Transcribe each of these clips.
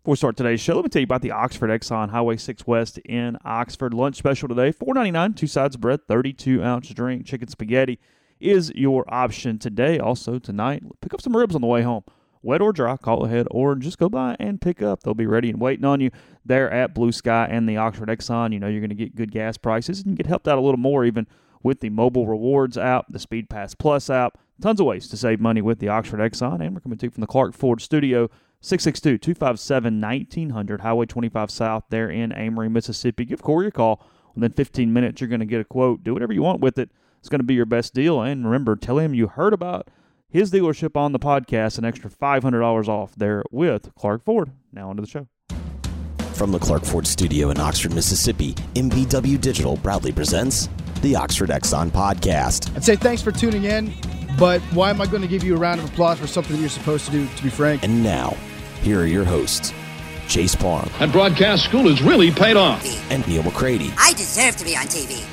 Before we start today's show, let me tell you about the Oxford Exxon Highway 6 West in Oxford. Lunch special today, $4.99, 2 sides of bread, 32-ounce drink, chicken spaghetti is your option today. Also tonight, pick up some ribs on the way home. Wet or dry, call ahead, or just go by and pick up. They'll be ready and waiting on you there at Blue Sky and the Oxford Exxon. You know you're going to get good gas prices and get helped out a little more even with the mobile rewards app, the Speed Pass Plus app. Tons of ways to save money with the Oxford Exxon. And we're coming to you from the Clark Ford Studio, 662-257-1900, Highway 25 South there in Amory, Mississippi. Give Corey a call. Within 15 minutes, you're going to get a quote. Do whatever you want with it. It's going to be your best deal. And remember, tell him you heard about his dealership on the podcast, an extra $500 off there with Clark Ford. Now onto the show. From the Clark Ford Studio in Oxford, Mississippi, MBW Digital proudly presents the Oxford Exxon Podcast. I'd say thanks for tuning in, but why am I going to give you a round of applause for something that you're supposed to do, to be frank? And now, here are your hosts, Chase Parham. That broadcast school has really paid off. And Neil McCready. I deserve to be on TV.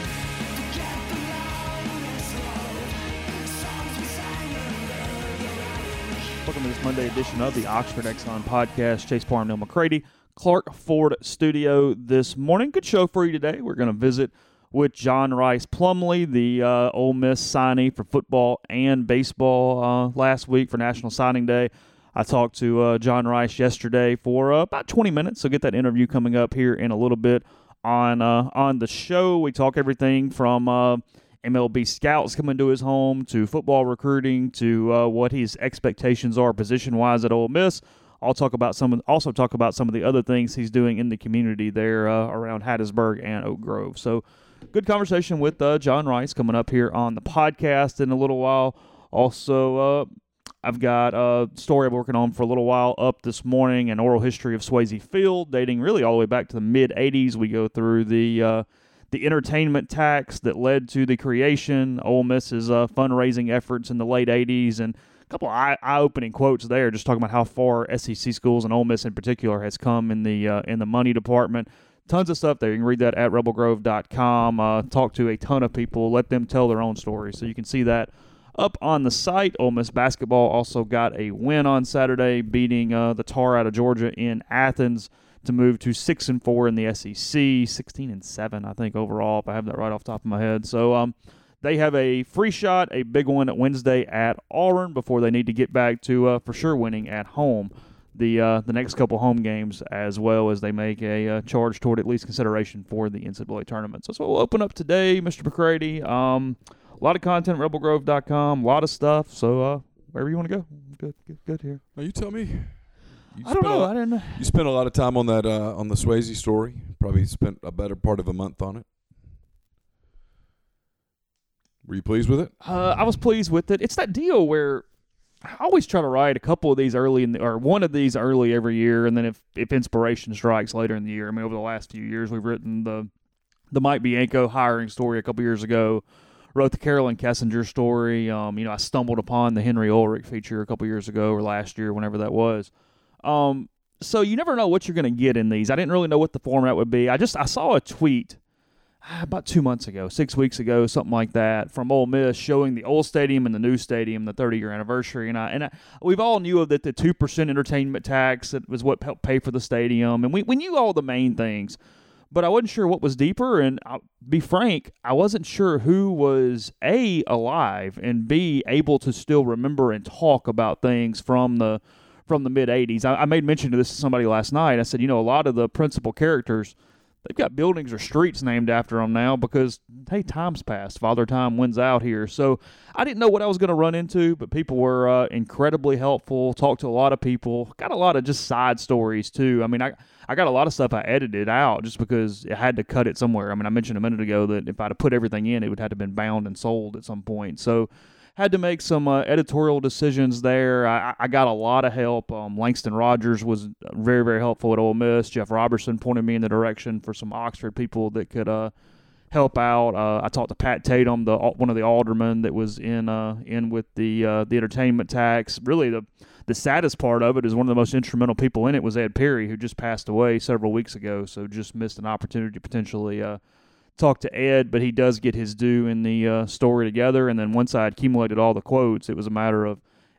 Welcome to this Monday edition of the Oxford Exxon Podcast. Chase Parham, Neil McCready, Clark Ford Studio this morning. Good show for you today. We're going to visit with John Rhys Plumlee, the Ole Miss signee for football and baseball last week for National Signing Day. I talked to John Rhys yesterday for about 20 minutes, so get that interview coming up here in a little bit on the show. We talk everything from MLB scouts coming to his home to football recruiting to what his expectations are position-wise at Ole Miss. Also talk about some of the other things he's doing in the community there around Hattiesburg and Oak Grove. So good conversation with John Rhys coming up here on the podcast in a little while. Also, I've got a story I'm working on for a little while up this morning, an oral history of Swayze Field, dating really all the way back to the mid-'80s. We go through the entertainment tax that led to the creation, Ole Miss's fundraising efforts in the late 80s, and a couple of eye-opening quotes there, just talking about how far SEC schools and Ole Miss in particular has come in the money department. Tons of stuff there. You can read that at rebelgrove.com. Talk to a ton of people. Let them tell their own stories. So you can see that up on the site. Ole Miss basketball also got a win on Saturday, beating the Tar out of Georgia in Athens to move to 6-4 in the SEC, 16-7 I think overall, if I have that right off the top of my head. So they have a free shot, a big one at Wednesday at Auburn before they need to get back to for sure winning at home the next couple home games, as well as they make a charge toward at least consideration for the NCAA tournament. So that's what we'll open up today, Mr. McCready. A lot of content, rebelgrove.com, a lot of stuff. So wherever you want to go, good here. Now you tell me. I don't know. I didn't know. You spent a lot of time on that on the Swayze story. Probably spent a better part of a month on it. Were you pleased with it? I was pleased with it. It's that deal where I always try to write a couple of these early or one of these early every year, and then if inspiration strikes later in the year. I mean, over the last few years, we've written the Mike Bianco hiring story a couple years ago. Wrote the Carolyn Kessinger story. I stumbled upon the Henry Ulrich feature a couple years ago or last year, whenever that was. So you never know what you're going to get in these. I didn't really know what the format would be. I saw a tweet about 2 months ago, 6 weeks ago, something like that, from Ole Miss showing the old stadium and the new stadium, the 30-year anniversary. And we've all knew of that the 2% entertainment tax that was what helped pay for the stadium. And we knew all the main things. But I wasn't sure what was deeper, and I'll be frank, I wasn't sure who was, A, alive, and B, able to still remember and talk about things from the mid-'80s. I made mention of this to somebody last night. I said, a lot of the principal characters, they've got buildings or streets named after them now because, hey, time's passed. Father Time wins out here. So I didn't know what I was going to run into, but people were incredibly helpful, talked to a lot of people, got a lot of just side stories too. I mean, I got a lot of stuff I edited out just because I had to cut it somewhere. I mean, I mentioned a minute ago that if I'd have put everything in, it would have to been bound and sold at some point. So had to make some editorial decisions there. I got a lot of help. Langston Rogers was very, very helpful at Ole Miss. Jeff Robertson pointed me in the direction for some Oxford people that could help out. I talked to Pat Tatum, one of the aldermen that was in with the entertainment tax. Really, the saddest part of it is one of the most instrumental people in it was Ed Perry, who just passed away several weeks ago, so just missed an opportunity to potentially talk to Ed, but he does get his due in the story together. And then once I accumulated all the quotes, it was a matter of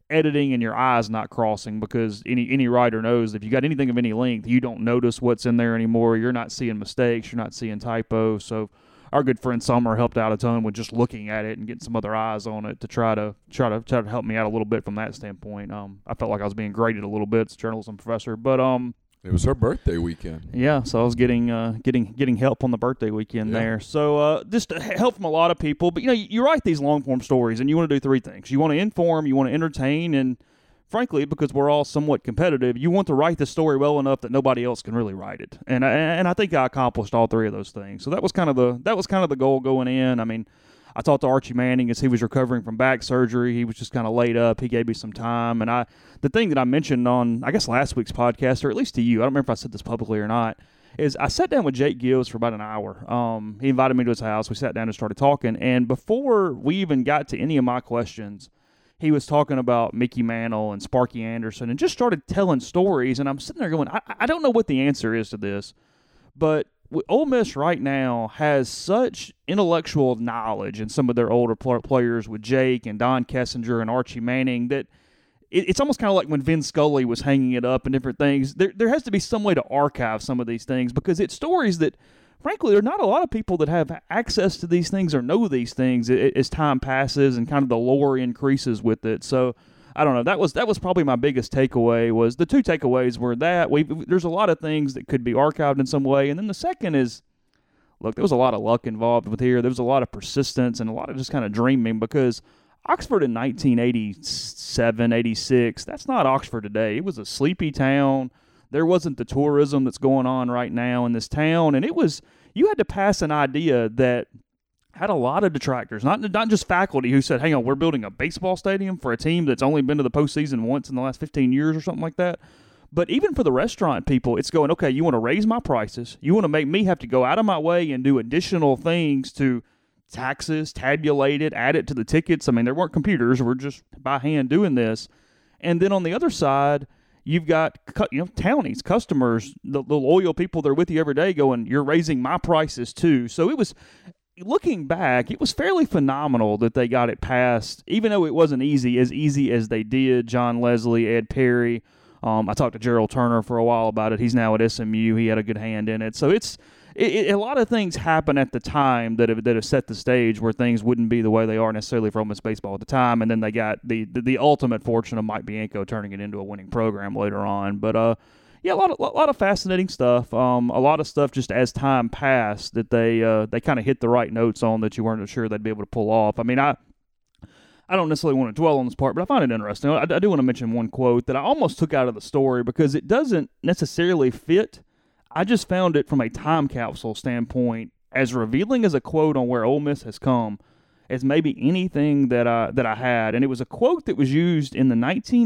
editing and your eyes not crossing, because any writer knows if you got anything of any length, you don't notice what's in there anymore. You're not seeing mistakes. You're not seeing typos. So our good friend Summer helped out a ton with just looking at it and getting some other eyes on it to try to help me out a little bit from that standpoint. I felt like I was being graded a little bit as a journalism professor, but it was her birthday weekend. yeah, so I was getting help on the birthday weekend there. So just help from a lot of people. But, you write these long-form stories, and you want to do three things. You want to inform, you want to entertain, and frankly, because we're all somewhat competitive, you want to write the story well enough that nobody else can really write it. And I think I accomplished all three of those things. So that was kind of the goal going in. I mean, I talked to Archie Manning as he was recovering from back surgery. He was just kind of laid up. He gave me some time. And the thing that I mentioned on, I guess, last week's podcast, or at least to you, I don't remember if I said this publicly or not, is I sat down with Jake Gibbs for about an hour. He invited me to his house. We sat down and started talking. And before we even got to any of my questions, he was talking about Mickey Mantle and Sparky Anderson and just started telling stories. And I'm sitting there going, I don't know what the answer is to this, but Ole Miss right now has such intellectual knowledge in some of their older players with Jake and Don Kessinger and Archie Manning that it's almost kind of like when Vin Scully was hanging it up and different things. There has to be some way to archive some of these things, because it's stories that, frankly, there are not a lot of people that have access to these things or know these things as time passes and kind of the lore increases with it. So I don't know. That was probably my biggest takeaway. Was the two takeaways were that there's a lot of things that could be archived in some way, and then the second is, look, there was a lot of luck involved with here. There was a lot of persistence and a lot of just kind of dreaming, because Oxford in 1987, 86, that's not Oxford today. It was a sleepy town. There wasn't the tourism that's going on right now in this town, and you had to pass an idea that had a lot of detractors, not just faculty who said, hang on, we're building a baseball stadium for a team that's only been to the postseason once in the last 15 years or something like that. But even for the restaurant people, it's going, okay, you want to raise my prices. You want to make me have to go out of my way and do additional things to taxes, tabulate it, add it to the tickets. I mean, there weren't computers. We're just by hand doing this. And then on the other side, you've got, townies, customers, the loyal people that are with you every day going, you're raising my prices too. So it was, looking back, it was fairly phenomenal that they got it passed, even though it wasn't easy as they did. John Leslie, Ed Perry. I talked to Gerald Turner for a while about it. He's now at SMU. He had a good hand in it. So a lot of things happen at the time that have set the stage where things wouldn't be the way they are necessarily for Ole Miss baseball at the time. And then they got the ultimate fortune of Mike Bianco turning it into a winning program later on. But yeah, a lot of fascinating stuff. A lot of stuff just as time passed that they kind of hit the right notes on that you weren't sure they'd be able to pull off. I mean, I don't necessarily want to dwell on this part, but I find it interesting. I do want to mention one quote that I almost took out of the story because it doesn't necessarily fit. I just found it from a time capsule standpoint as revealing as a quote on where Ole Miss has come as maybe anything that I had. And it was a quote that was used in the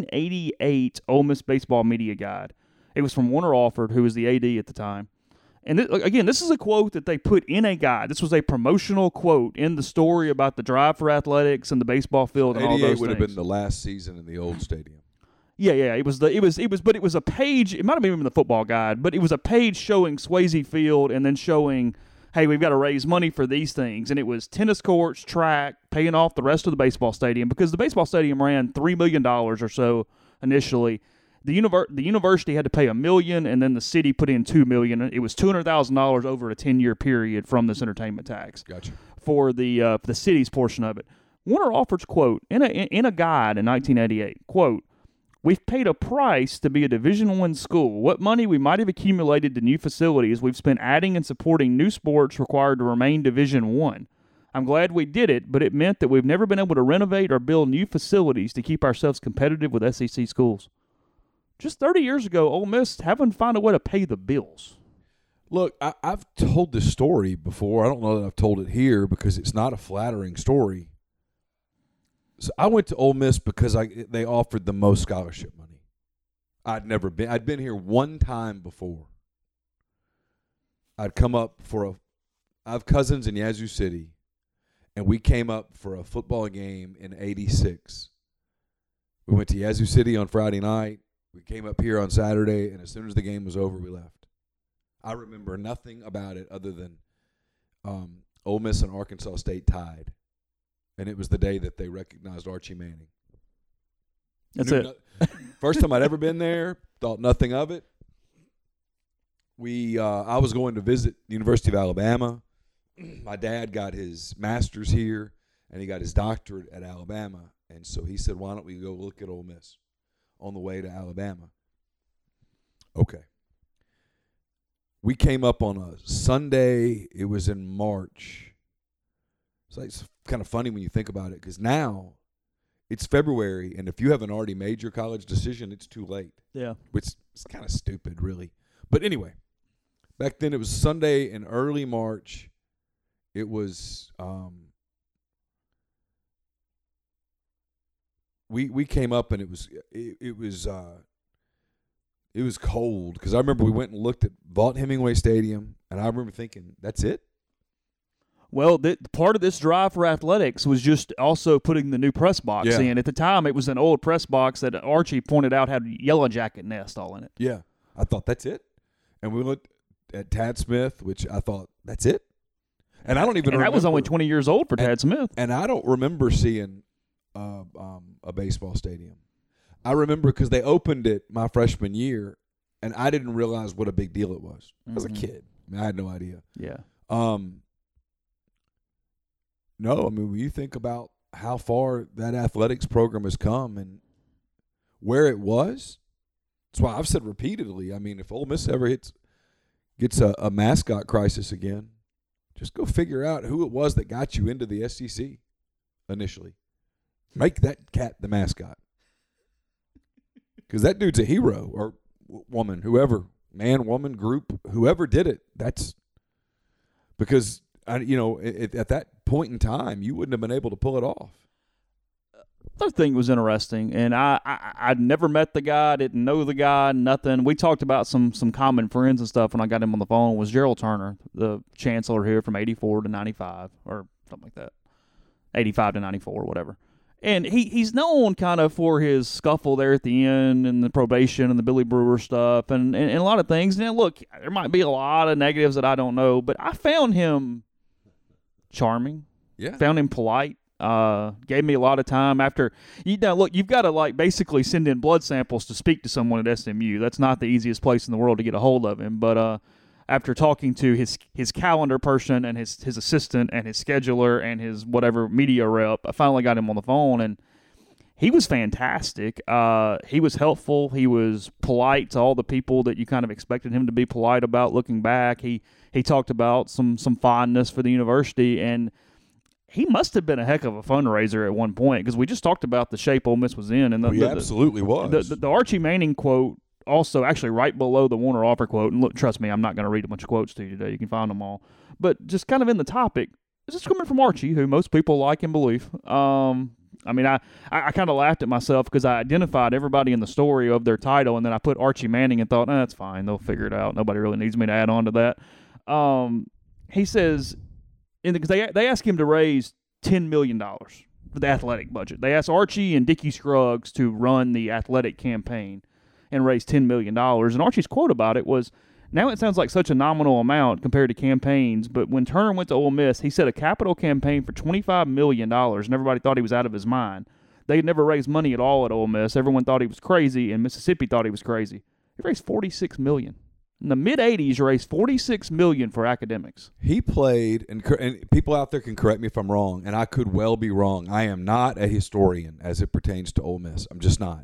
1988 Ole Miss Baseball Media Guide. It was from Warner Alford, who was the AD at the time. And again, this is a quote that they put in a guide. This was a promotional quote in the story about the drive for athletics and the baseball field and all those things. 88 would have been the last season in the old stadium. Yeah. It was a page. It might have been the football guide, but it was a page showing Swayze Field and then showing, hey, we've got to raise money for these things. And it was tennis courts, track, paying off the rest of the baseball stadium, because the baseball stadium ran $3 million or so initially. The university had to pay $1 million, and then the city put in $2 million. It was $200,000 over a 10-year period from this entertainment tax. Gotcha. For the city's portion of it. Warner Alford's quote in a guide in 1988, quote, "We've paid a price to be a Division I school. What money we might have accumulated to new facilities we've spent adding and supporting new sports required to remain Division I. I'm glad we did it, but it meant that we've never been able to renovate or build new facilities to keep ourselves competitive with SEC schools." Just 30 years ago, Ole Miss haven't found a way to pay the bills. Look, I've told this story before. I don't know that I've told it here because it's not a flattering story. So I went to Ole Miss because they offered the most scholarship money. I'd been here one time before. I'd come up I have cousins in Yazoo City, and we came up for a football game in 86. We went to Yazoo City on Friday night. We came up here on Saturday, and as soon as the game was over, we left. I remember nothing about it other than Ole Miss and Arkansas State tied, and it was the day that they recognized Archie Manning. That's it. First time I'd ever been there, thought nothing of it. I was going to visit the University of Alabama. My dad got his master's here, and he got his doctorate at Alabama. And so he said, why don't we go look at Ole Miss on the way to Alabama? Okay. We came up on a Sunday. It was in March. It's kind of funny when you think about it, because now it's February, and if you haven't already made your college decision, it's too late. Yeah. Which is kind of stupid, really. But anyway, back then it was Sunday in early March. It was we came up, and it was cold, because I remember we went and looked at Vaught Hemingway Stadium, and I remember thinking, that's it? Well, part of this drive for athletics was just also putting the new press box in. At the time, it was an old press box that Archie pointed out had a Yellow Jacket nest all in it. Yeah. I thought, that's it? And we looked at Tad Smith, which I thought, that's it? And I don't even remember. That was only 20 years old for Tad Smith. And I don't remember seeing a baseball stadium. I remember because they opened it my freshman year, and I didn't realize what a big deal it was. I was a kid. I mean, I had no idea. Yeah. No, I mean, when you think about how far that athletics program has come and where it was, that's why I've said repeatedly, I mean, if Ole Miss ever gets a mascot crisis again, just go figure out who it was that got you into the SEC initially. Make that cat the mascot. Because that dude's a hero, or woman, whoever, man, woman, group, whoever did it, that's because, at that point in time, you wouldn't have been able to pull it off. Other thing was interesting, and I'd never met the guy, didn't know the guy, nothing. We talked about some common friends and stuff when I got him on the phone. Was Gerald Turner, the chancellor here from 84 to 95, or something like that, 85 to 94, whatever. And he's known kind of for his scuffle there at the end and the probation and the Billy Brewer stuff and a lot of things. Now, look, there might be a lot of negatives that I don't know, but I found him charming. Yeah. Found him polite. Gave me a lot of time after. Look, you've got to basically send in blood samples to speak to someone at SMU. That's not the easiest place in the world to get a hold of him. But after talking to his calendar person and his assistant and his scheduler and his whatever media rep, I finally got him on the phone, and he was fantastic. He was helpful. He was polite to all the people that you kind of expected him to be polite about looking back. He talked about some fondness for the university, and he must have been a heck of a fundraiser at one point, because we just talked about the shape Ole Miss was in. And he absolutely was. The Archie Manning quote also actually right below the Warner Offer quote, and look, trust me, I'm not going to read a bunch of quotes to you today. You can find them all. But just kind of in the topic, this is coming from Archie, who most people like and believe. I mean, I kind of laughed at myself because I identified everybody in the story of their title, and then I put Archie Manning and thought, that's fine. They'll figure it out. Nobody really needs me to add on to that. He says, because they asked him to raise $10 million for the athletic budget. They asked Archie and Dickie Scruggs to run the athletic campaign and raise $10 million. And Archie's quote about it was, now it sounds like such a nominal amount compared to campaigns, but when Turner went to Ole Miss, he said a capital campaign for $25 million, and everybody thought he was out of his mind. They had never raised money at all at Ole Miss. Everyone thought he was crazy, and Mississippi thought he was crazy. He raised $46 million. In the mid-'80s, raised $46 million for academics. He played, and people out there can correct me if I'm wrong, and I could well be wrong. I am not a historian as it pertains to Ole Miss. I'm just not.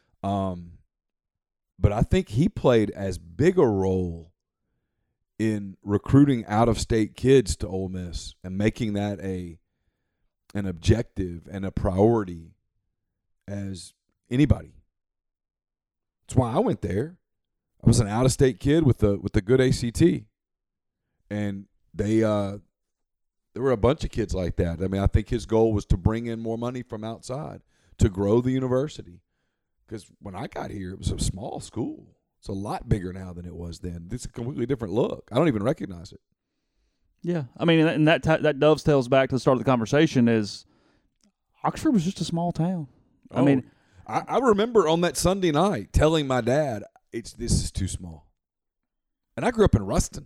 But I think he played as big a role in recruiting out-of-state kids to Ole Miss and making that an objective and a priority as anybody. That's why I went there. I was an out-of-state kid with a good ACT, and there were a bunch of kids like that. I mean, I think his goal was to bring in more money from outside to grow the university. Because when I got here, it was a small school. It's a lot bigger now than it was then. It's a completely different look. I don't even recognize it. Yeah, I mean, and that dovetails back to the start of the conversation. Is Oxford was just a small town. I mean, I remember on that Sunday night telling my dad, this is too small. And I grew up in Ruston.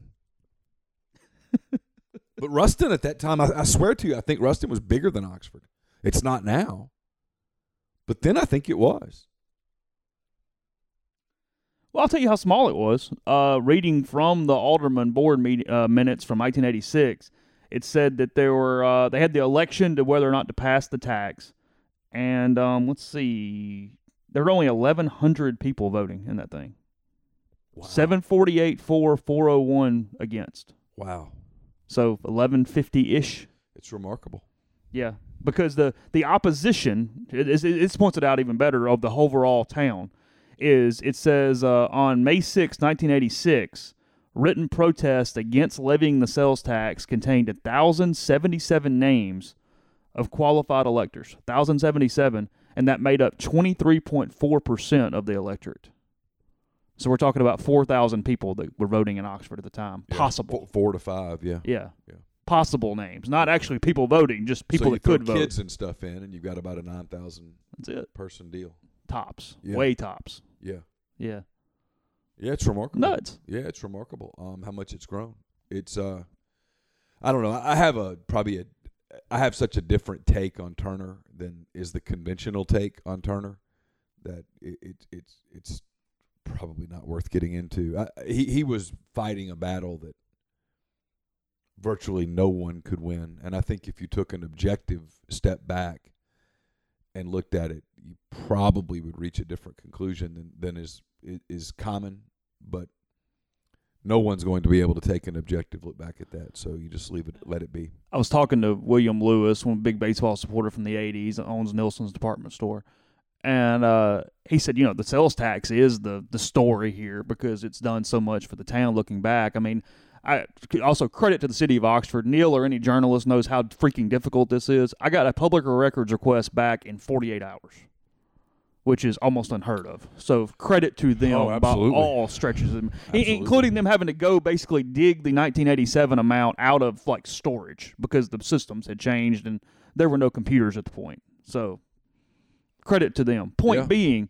But Ruston at that time, I swear to you, I think Ruston was bigger than Oxford. It's not now. But then I think it was. Well, I'll tell you how small it was. Reading from the Alderman board minutes from 1986, it said that they had the election to whether or not to pass the tax, and let's see, there were only 1,100 people voting in that thing. Wow. 748 for, 401 against. Wow. So 1150-ish. It's remarkable. Yeah, because the opposition, it's pointed out even better, of the overall town, is it says on May 6, 1986, written protest against levying the sales tax contained 1,077 names of qualified electors. 1,077, and that made up 23.4% of the electorate. So we're talking about 4,000 people that were voting in Oxford at the time. Yeah, Possible. 4 to 5, yeah. Yeah. Possible names. Not actually people voting, just people that could vote. Kids and stuff in, and you've got about a 9,000 person deal. Tops. Yeah. Way tops. Yeah. Yeah. Yeah, it's remarkable. Nuts. Yeah, it's remarkable how much it's grown. It's I don't know. I have such a different take on Turner than is the conventional take on Turner that it's probably not worth getting into. He was fighting a battle that virtually no one could win, and I think if you took an objective step back and looked at it, you probably would reach a different conclusion than is common. But no one's going to be able to take an objective look back at that, so you just let it be. I was talking to William Lewis, one big baseball supporter from the 80s, owns Nilsson's department store. And he said, the sales tax is the story here because it's done so much for the town looking back. I mean, I also credit to the city of Oxford. Neil or any journalist knows how freaking difficult this is. I got a public records request back in 48 hours, which is almost unheard of. So credit to them by all stretches, including them having to go basically dig the 1987 amount out of storage because the systems had changed and there were no computers at the point. So credit to them. Point being,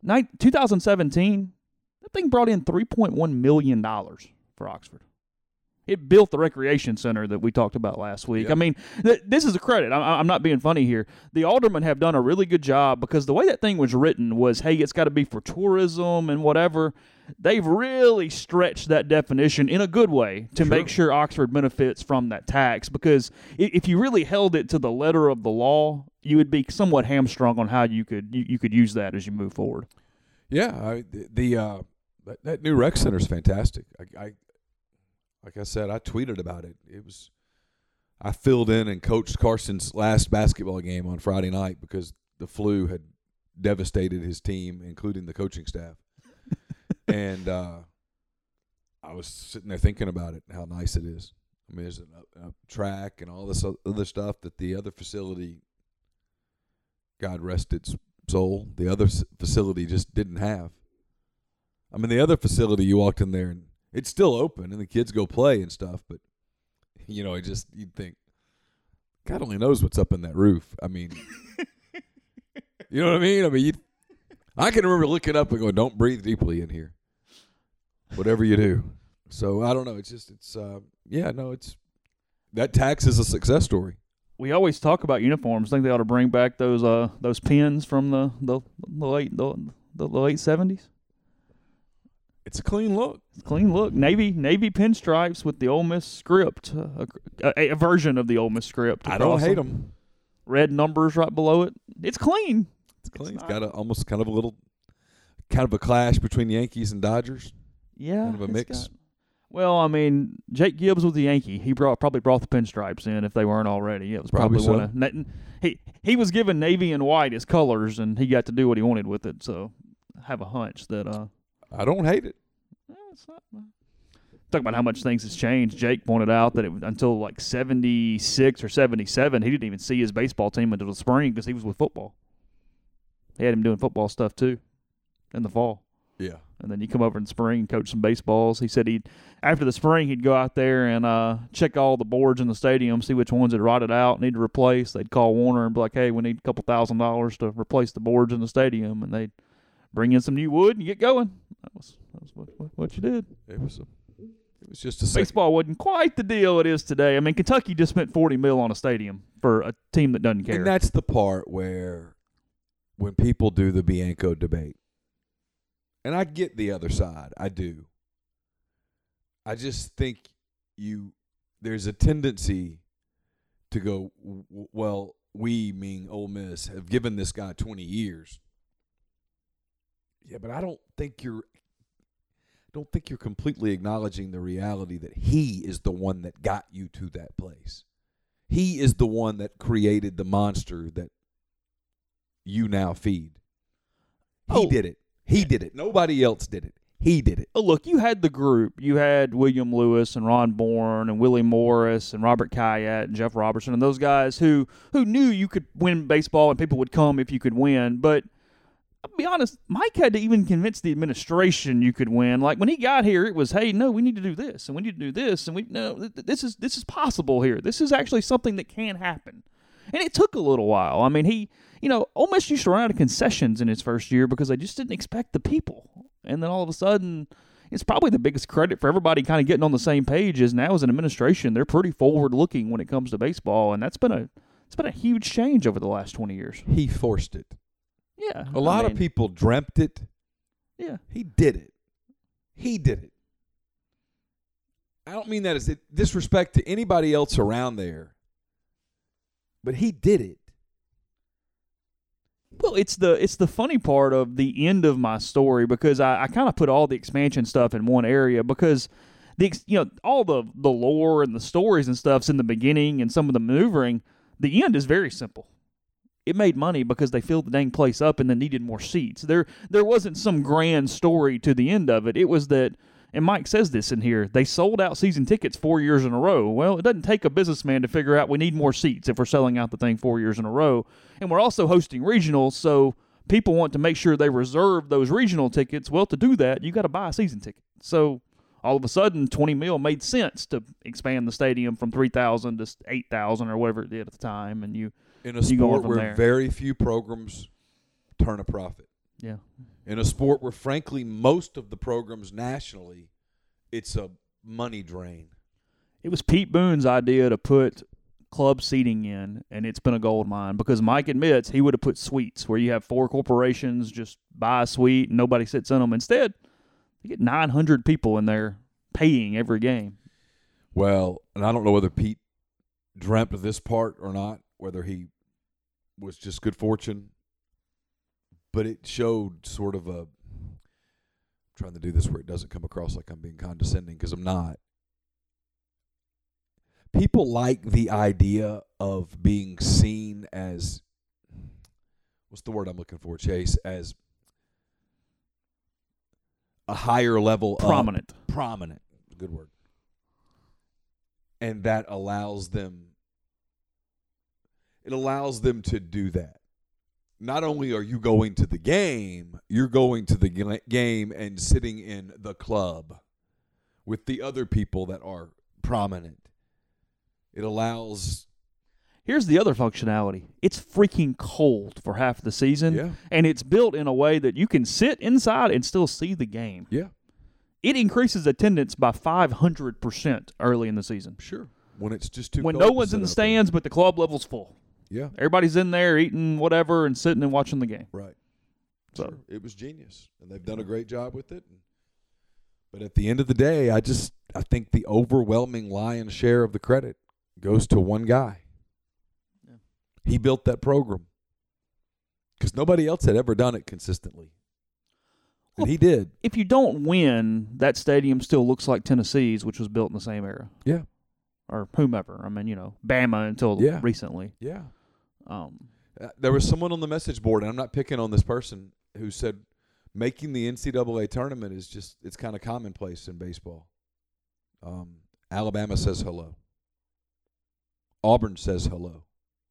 2017, that thing brought in $3.1 million for Oxford. It built the recreation center that we talked about last week. Yep. I mean, this is a credit. I'm not being funny here. The aldermen have done a really good job because the way that thing was written was, hey, it's got to be for tourism and whatever. They've really stretched that definition in a good way to make sure Oxford benefits from that tax, because if you really held it to the letter of the law, you would be somewhat hamstrung on how you could use that as you move forward. Yeah, that new rec center is fantastic. Like I said, I tweeted about it. I filled in and coached Carson's last basketball game on Friday night because the flu had devastated his team, including the coaching staff. And I was sitting there thinking about it, how nice it is. I mean, there's a track and all this other stuff that the other facility, God rest its soul, the other facility just didn't have. I mean, the other facility, you walked in there and it's still open and the kids go play and stuff, but you'd think, God only knows what's up in that roof. I mean, you know what I mean? I mean, I can remember looking up and going, don't breathe deeply in here, whatever you do. So I don't know. That tax is a success story. We always talk about uniforms. I think they ought to bring back those pins from the late 70s. It's a clean look. It's a clean look. Navy pinstripes with the Ole Miss script, a version of the Ole Miss script. I don't hate them. Red numbers right below it. It's clean. It's clean. It's got almost kind of a clash between Yankees and Dodgers. Yeah, kind of a mix. Well, I mean, Jake Gibbs was the Yankee. He probably brought the pinstripes in if they weren't already. It was probably so. one of he was given navy and white as colors, and he got to do what he wanted with it. So I have a hunch that I don't hate it. It's not. Talk about how much things has changed. Jake pointed out that until like 76 or 77, he didn't even see his baseball team until the spring because he was with football. They had him doing football stuff too in the fall. Yeah. And then you come over in the spring and coach some baseballs. He said after the spring he'd go out there and check all the boards in the stadium, see which ones had rotted out, need to replace. They'd call Warner and be like, hey, we need a couple $1,000 to replace the boards in the stadium, and they'd bring in some new wood and get going. That was what you did. It was just a baseball wasn't quite the deal it is today. I mean, Kentucky just spent $40 million on a stadium for a team that doesn't care. And that's the part where when people do the Bianco debate. And I get the other side. I do. I just think there's a tendency to go, well, we, meaning Ole Miss, have given this guy 20 years. Yeah, but I don't think you're completely acknowledging the reality that he is the one that got you to that place. He is the one that created the monster that you now feed. He did it. He did it. Nobody else did it. He did it. Oh, look, you had the group. You had William Lewis and Ron Bourne and Willie Morris and Robert Kayat and Jeff Robertson and those guys who knew you could win baseball and people would come if you could win. But I'll be honest, Mike had to even convince the administration you could win. Like when he got here, it was, hey, no, we need to do this and we need to do this and this is possible here. This is actually something that can happen. And it took a little while. I mean, Ole Miss used to run out of concessions in his first year because they just didn't expect the people. And then all of a sudden, it's probably the biggest credit for everybody kind of getting on the same page is now as an administration, they're pretty forward-looking when it comes to baseball, and it's been a huge change over the last 20 years. He forced it. Yeah. A lot of people dreamt it. Yeah. He did it. He did it. I don't mean that as disrespect to anybody else around there, but he did it. Well, it's the funny part of the end of my story because I kind of put all the expansion stuff in one area because all the lore and the stories and stuff's in the beginning and some of the maneuvering. The end is very simple. It made money because they filled the dang place up and then needed more seats. There wasn't some grand story to the end of it. It was that, and Mike says this in here, they sold out season tickets 4 years in a row. Well, it doesn't take a businessman to figure out we need more seats if we're selling out the thing 4 years in a row. And we're also hosting regionals, so people want to make sure they reserve those regional tickets. Well, to do that, you got to buy a season ticket. So all of a sudden, $20 million made sense to expand the stadium from 3,000 to 8,000 or whatever it did at the time. And in a sport where very few programs turn a profit. Yeah. In a sport where, frankly, most of the programs nationally, it's a money drain. It was Pete Boone's idea to put club seating in, and it's been a gold mine because Mike admits he would have put suites where you have 4 corporations just buy a suite and nobody sits in them. Instead, you get 900 people in there paying every game. Well, and I don't know whether Pete dreamt of this part or not, whether he was just good fortune, but it showed sort of I'm trying to do this where it doesn't come across like I'm being condescending because I'm not. People like the idea of being seen as, what's the word I'm looking for, Chase, as a higher level Prominent. Prominent. Good word. And that allows them to do that. Not only are you going to the game, you're going to the game and sitting in the club with the other people that are prominent. It allows... Here's the other functionality. It's freaking cold for half the season, and it's built in a way that you can sit inside and still see the game. Yeah. It increases attendance by 500% early in the season. Sure. When it's just too when cold no one's in the stands, but the club level's full. Yeah. Everybody's in there eating whatever and sitting and watching the game. Right. So sure. It was genius, and they've done a great job with it. But at the end of the day, I think the overwhelming lion's share of the credit goes to one guy. Yeah. He built that program because nobody else had ever done it consistently. And he did. If you don't win, that stadium still looks like Tennessee's, which was built in the same era. Yeah. Or whomever. I mean, Bama until recently. Yeah. There was someone on the message board, and I'm not picking on this person, who said making the NCAA tournament is it's kind of commonplace in baseball. Alabama says hello. Auburn says hello.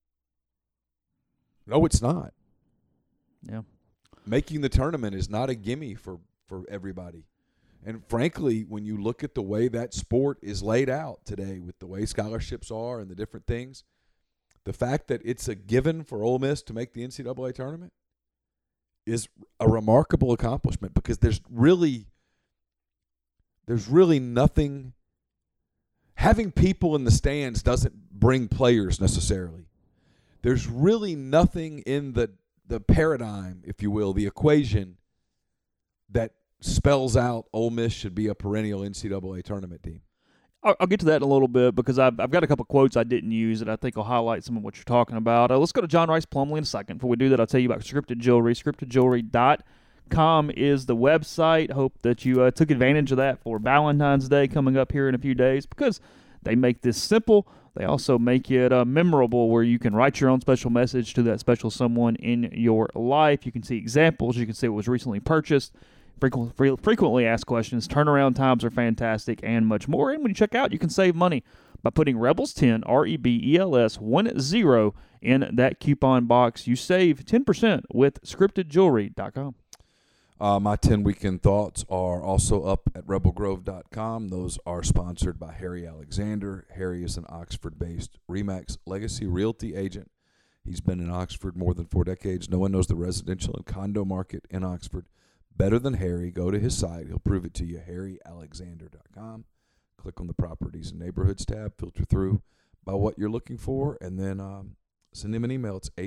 No, it's not. Yeah. Making the tournament is not a gimme for everybody. And frankly, when you look at the way that sport is laid out today with the way scholarships are and the different things, the fact that it's a given for Ole Miss to make the NCAA tournament is a remarkable accomplishment because there's really nothing. Having people in the stands doesn't bring players necessarily. There's really nothing in the the paradigm, if you will, the equation that spells out Ole Miss should be a perennial NCAA tournament team? I'll get to that in a little bit because I've got a couple quotes I didn't use that I think will highlight some of what you're talking about. Let's go to John Rice Plumlee in a second. Before we do that, I'll tell you about Scripted Jewelry. ScriptedJewelry.com is the website. Hope that you took advantage of that for Valentine's Day coming up here in a few days because they make this simple. They also make it memorable where you can write your own special message to that special someone in your life. You can see examples. You can see what was recently purchased. Frequently asked questions, turnaround times are fantastic, and much more. And when you check out, you can save money by putting Rebels10, REBELS10, in that coupon box. You save 10% with ScriptedJewelry.com. My 10 weekend thoughts are also up at rebelgrove.com. Those are sponsored by Harry Alexander. Harry is an Oxford-based RE/MAX Legacy Realty agent. He's been in Oxford more than 4 decades. No one knows the residential and condo market in Oxford better than Harry. Go to his site. He'll prove it to you, harryalexander.com. Click on the Properties and Neighborhoods tab, filter through by what you're looking for, and then send him an email. It's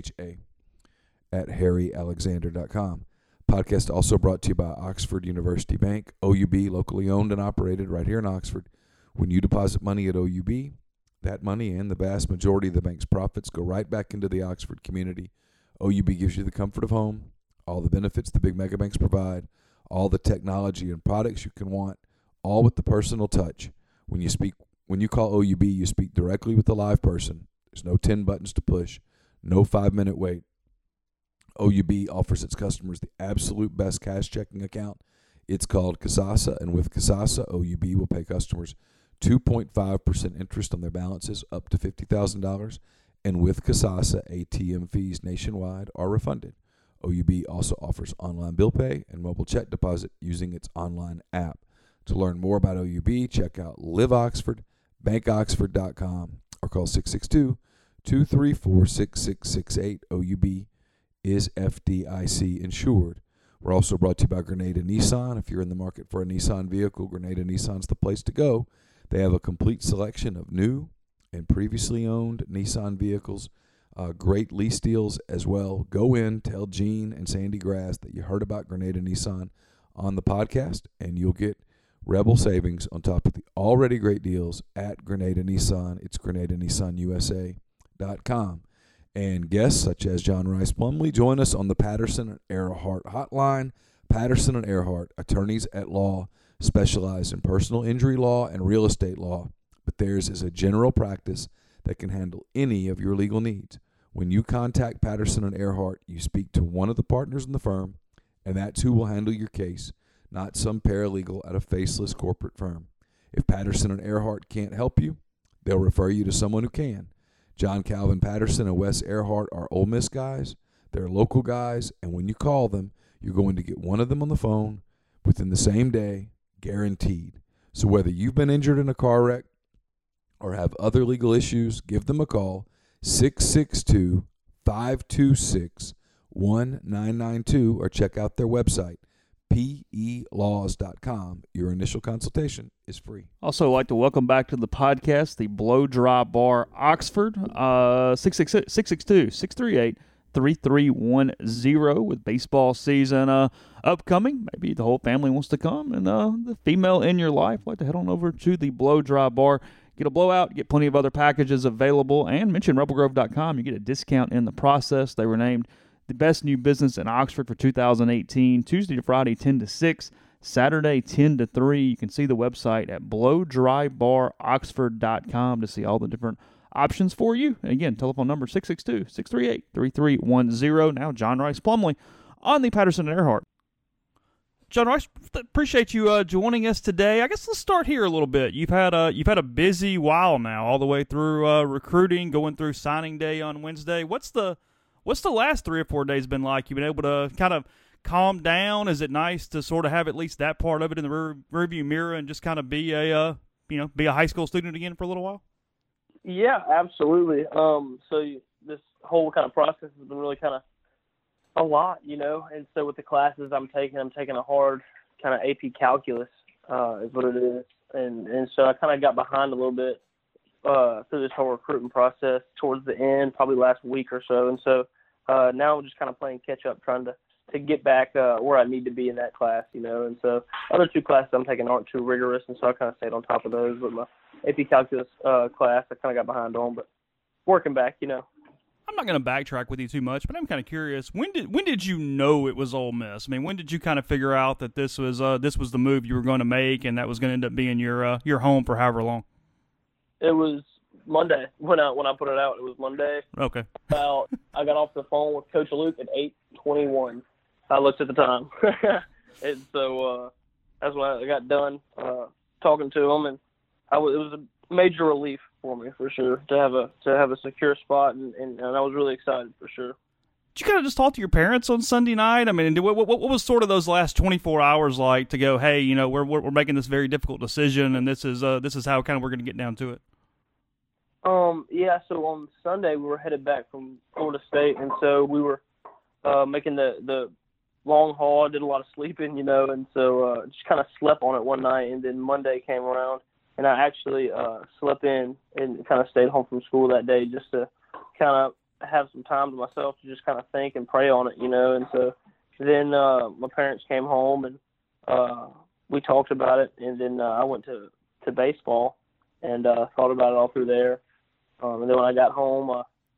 ha@harryalexander.com. Podcast also brought to you by Oxford University Bank, OUB, locally owned and operated right here in Oxford. When you deposit money at OUB, that money and the vast majority of the bank's profits go right back into the Oxford community. OUB gives you the comfort of home, all the benefits the big mega banks provide, all the technology and products you can want, all with the personal touch. When you call OUB, you speak directly with the live person. There's no 10 buttons to push, no 5-minute wait. OUB offers its customers the absolute best cash checking account. It's called Kasasa, and with Kasasa, OUB will pay customers 2.5% interest on their balances up to $50,000, and with Kasasa, ATM fees nationwide are refunded. OUB also offers online bill pay and mobile check deposit using its online app. To learn more about OUB, check out Live Oxford, bankoxford.com, or call 662-234-6668. OUB is FDIC insured. We're also brought to you by Grenada Nissan. If you're in the market for a Nissan vehicle, Grenada Nissan's the place to go. They have a complete selection of new and previously owned Nissan vehicles. Great lease deals as well. Go in, tell Gene and Sandy Grass that you heard about Grenada Nissan on the podcast, and you'll get Rebel savings on top of the already great deals at Grenada Nissan. It's GrenadaNissanUSA.com. And guests such as John Rice Plumlee join us on the Patterson and Earhart hotline. Patterson and Earhart, attorneys at law, specialize in personal injury law and real estate law, but theirs is a general practice that can handle any of your legal needs. When you contact Patterson and Earhart, you speak to one of the partners in the firm, and that's who will handle your case, not some paralegal at a faceless corporate firm. If Patterson and Earhart can't help you, they'll refer you to someone who can. John Calvin Patterson and Wes Earhart are Ole Miss guys. They're local guys, and when you call them, you're going to get one of them on the phone within the same day, guaranteed. So whether you've been injured in a car wreck or have other legal issues, give them a call, 662-526-1992, or check out their website, PELaws.com. Your initial consultation is free. Also, I'd like to welcome back to the podcast the Blow Dry Bar Oxford, 662-638-3310 with baseball season upcoming. Maybe the whole family wants to come, and the female in your life, like to head on over to the Blow Dry Bar. Get a blowout, get plenty of other packages available, and mention rebelgrove.com. You get a discount in the process. They were named the best new business in Oxford for 2018, Tuesday to Friday, 10 to 6, Saturday, 10 to 3. You can see the website at blowdrybaroxford.com to see all the different options for you. And again, telephone number 662-638-3310. Now, John Rice Plumlee on the Patterson and Earhart. John Rice, appreciate you joining us today. I guess let's start here a little bit. You've had a busy while now, all the way through recruiting, going through signing day on Wednesday. What's the last 3 or 4 days been like? You've been able to kind of calm down? Is it nice to sort of have at least that part of it in the rearview mirror and just kind of be a high school student again for a little while? Yeah, absolutely. This whole kind of process has been really kind of a lot, and so with the classes I'm taking a hard kind of AP calculus is what it is, and so I kind of got behind a little bit through this whole recruiting process towards the end, probably last week or so, and so now I'm just kind of playing catch up, trying to get back where I need to be in that class, you know. And so other two classes I'm taking aren't too rigorous, and so I kind of stayed on top of those. With my AP Calculus class, I kind of got behind on, but working back, you know. I'm not going to backtrack with you too much, but I'm kind of curious. When did you know it was Ole Miss? I mean, when did you kind of figure out that this was the move you were going to make, and that was going to end up being your home for however long? It was Monday when I put it out. It was Monday. Okay. I got off the phone with Coach Luke at 8:21. I looked at the time, and so that's when I got done talking to him, and it was a major relief for me for sure to have a secure spot, and I was really excited for sure. Did you kind of just talk to your parents on Sunday night? I mean, what was sort of those last 24 hours like to go, hey, you know, we're making this very difficult decision, and this is how kind of we're going to get down to it? Yeah. So on Sunday we were headed back from Florida State, and so we were making the long haul. I did a lot of sleeping, you know, and so just kind of slept on it one night, and then Monday came around. And I actually slept in and kind of stayed home from school that day just to kind of have some time to myself to just kind of think and pray on it, you know. And so then my parents came home and we talked about it. And then I went to baseball and thought about it all through there. And then when I got home,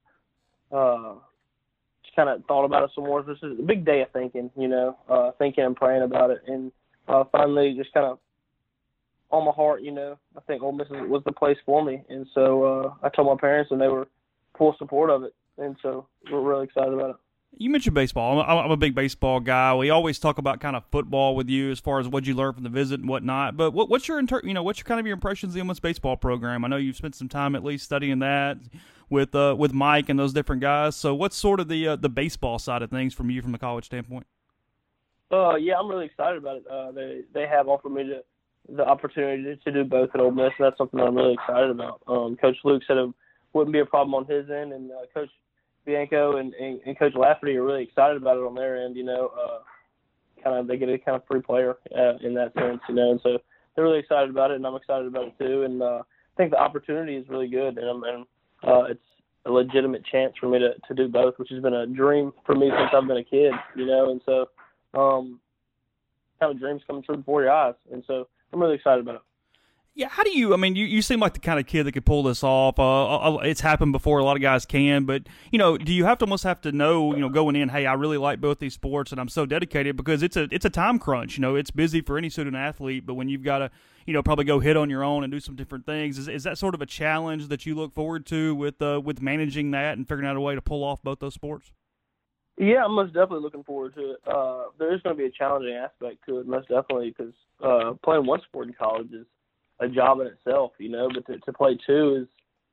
just kind of thought about it some more. This is a big day of thinking, you know, thinking and praying about it. And finally just kind of on my heart, you know, I think Ole Miss was the place for me. And so I told my parents, and they were full support of it. And so we're really excited about it. You mentioned baseball. I'm a big baseball guy. We always talk about kind of football with you as far as what you learned from the visit and whatnot. But what's your kind of your impressions of the Ole Miss baseball program? I know you've spent some time at least studying that with Mike and those different guys. So what's sort of the baseball side of things from the college standpoint? Yeah, I'm really excited about it. They have offered me the opportunity to do both at Ole Miss, and that's something I'm really excited about. Coach Luke said it wouldn't be a problem on his end, and Coach Bianco and Coach Lafferty are really excited about it on their end. You know, they get a kind of free player in that sense, you know, and so they're really excited about it, and I'm excited about it too. And I think the opportunity is really good, and it's a legitimate chance for me to do both, which has been a dream for me since I've been a kid, you know, and so kind of dreams coming true before your eyes, and so I'm really excited about it. Yeah, how do you, I mean, you seem like the kind of kid that could pull this off. It's happened before, a lot of guys can, but, you know, do you almost have to know, you know, going in, hey, I really like both these sports and I'm so dedicated, because it's a time crunch, you know, it's busy for any student athlete, but when you've got to, you know, probably go hit on your own and do some different things, is that sort of a challenge that you look forward to with managing that and figuring out a way to pull off both those sports? Yeah, I'm most definitely looking forward to it. There is going to be a challenging aspect to it, most definitely, because playing one sport in college is a job in itself, you know. But to play two is,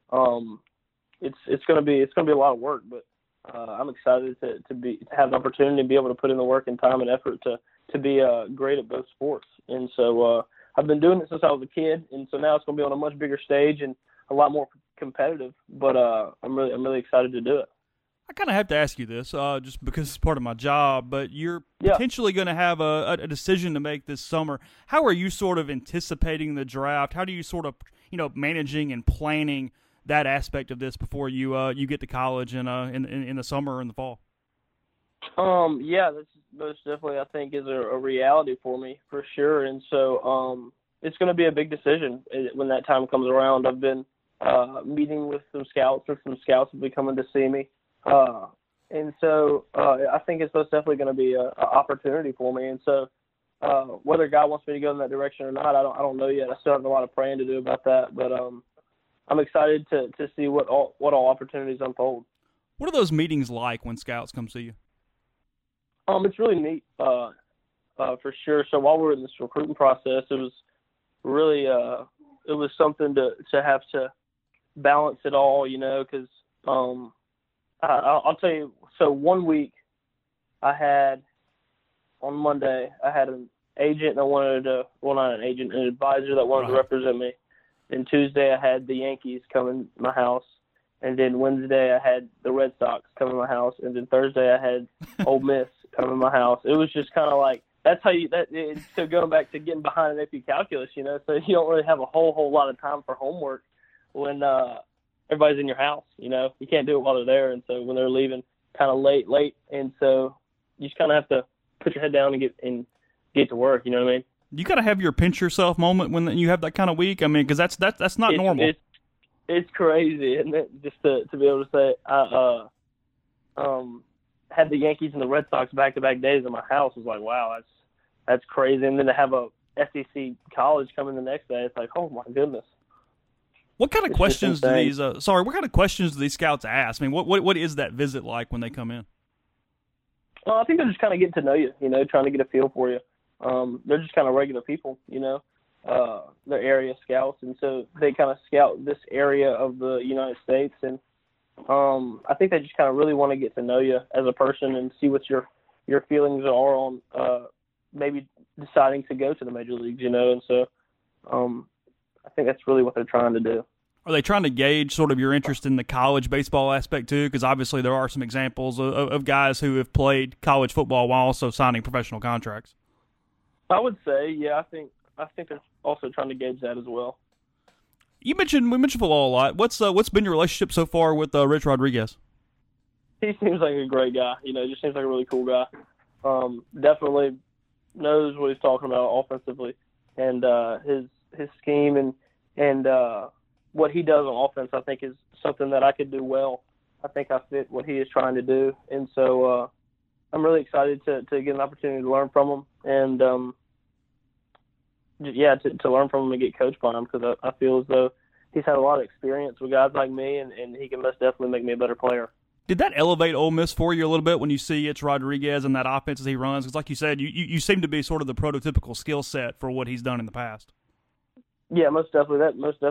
it's going to be a lot of work. But I'm excited to have an opportunity to be able to put in the work and time and effort to be great at both sports. And so I've been doing it since I was a kid, and so now it's going to be on a much bigger stage and a lot more competitive. But I'm really excited to do it. I kind of have to ask you this, just because it's part of my job, but you're potentially going to have a decision to make this summer. How are you sort of anticipating the draft? How do you sort of, you know, managing and planning that aspect of this before you get to college in the summer or in the fall? Yeah, that's most definitely, I think, is a reality for me, for sure. And so it's going to be a big decision when that time comes around. I've been meeting with some scouts, and some scouts will be coming to see me. And so I think it's most definitely going to be an opportunity for me. And so whether God wants me to go in that direction or not, I don't know yet. I still have a lot of praying to do about that. But I'm excited to see what all opportunities unfold. What are those meetings like when scouts come see you? It's really neat, for sure. So while we're in this recruiting process, it was really it was something to have to balance it all, you know, because I'll tell you. So one week, on Monday, I had an agent that an advisor that wanted to represent me. And Tuesday, I had the Yankees come in my house. And then Wednesday, I had the Red Sox come in my house. And then Thursday, I had Ole Miss come in my house. It was just kind of like, that's how so going back to getting behind an AP Calculus, you know, so you don't really have a whole lot of time for homework when everybody's in your house, you know. You can't do it while they're there. And so when they're leaving, kind of late, and so you just kind of have to put your head down and get to work. You know what I mean? You got to have your pinch yourself moment when you have that kind of week. I mean, because that's not normal. It's crazy, isn't it? Just to be able to say, I had the Yankees and the Red Sox back-to-back days in my house. I was like, wow, that's crazy. And then to have a SEC college come in the next day, it's like, oh my goodness. What kind of questions do these? What kind of questions do these scouts ask? I mean, what is that visit like when they come in? Well, I think they're just kind of getting to know you, trying to get a feel for you. They're just kind of regular people, they're area scouts, and so they kind of scout this area of the United States, and I think they just kind of really want to get to know you as a person and see what your feelings are on maybe deciding to go to the major leagues, and so I think that's really what they're trying to do. Are they trying to gauge sort of your interest in the college baseball aspect too? Because obviously there are some examples of guys who have played college football while also signing professional contracts. I would say, yeah, I think they're also trying to gauge that as well. We mentioned football a lot. What's been your relationship so far with Rich Rodriguez? He seems like a great guy. Just seems like a really cool guy. Definitely knows what he's talking about offensively, and his scheme and what he does on offense, I think, is something that I could do well. I think I fit what he is trying to do, and so I'm really excited to get an opportunity to learn from him, and to learn from him and get coached by him, because I feel as though he's had a lot of experience with guys like me, and he can most definitely make me a better player. Did that elevate Ole Miss for you a little bit when you see it's Rodriguez and that offense as he runs? Because like you said, you seem to be sort of the prototypical skill set for what he's done in the past. Yeah, most definitely.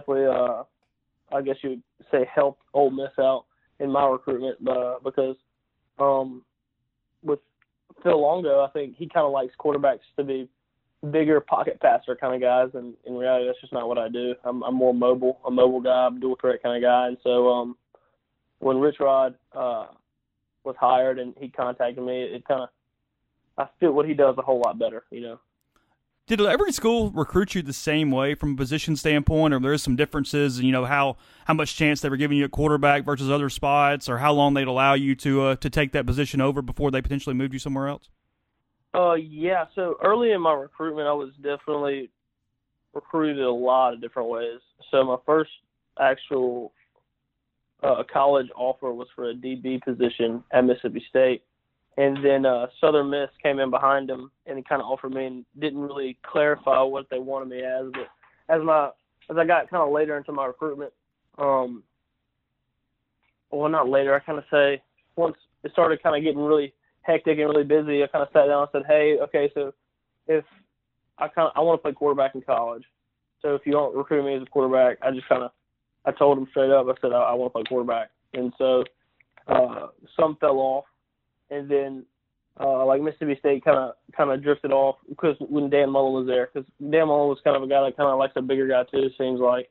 I guess you would say, helped Ole Miss out in my recruitment because with Phil Longo, I think he kind of likes quarterbacks to be bigger pocket passer kind of guys, and in reality, that's just not what I do. I'm more mobile, a mobile guy, I'm a dual threat kind of guy, and so when Rich Rod was hired and he contacted me, I fit what he does a whole lot better, Did every school recruit you the same way from a position standpoint, or there is some differences in, how much chance they were giving you at quarterback versus other spots, or how long they'd allow you to take that position over before they potentially moved you somewhere else? Yeah. So early in my recruitment, I was definitely recruited a lot of different ways. So my first actual college offer was for a DB position at Mississippi State. And then Southern Miss came in behind him, and he kind of offered me and didn't really clarify what they wanted me as. But as I got kind of later into my recruitment, well, not later, I kind of say once it started kind of getting really hectic and really busy, I kind of sat down and said, hey, okay, so if I want to play quarterback in college, so if you don't recruit me as a quarterback, I told him straight up, I said I want to play quarterback, and so some fell off. And then, like Mississippi State, kind of drifted off because when Dan Mullen was there, because Dan Mullen was kind of a guy that kind of likes a bigger guy too. It seems like,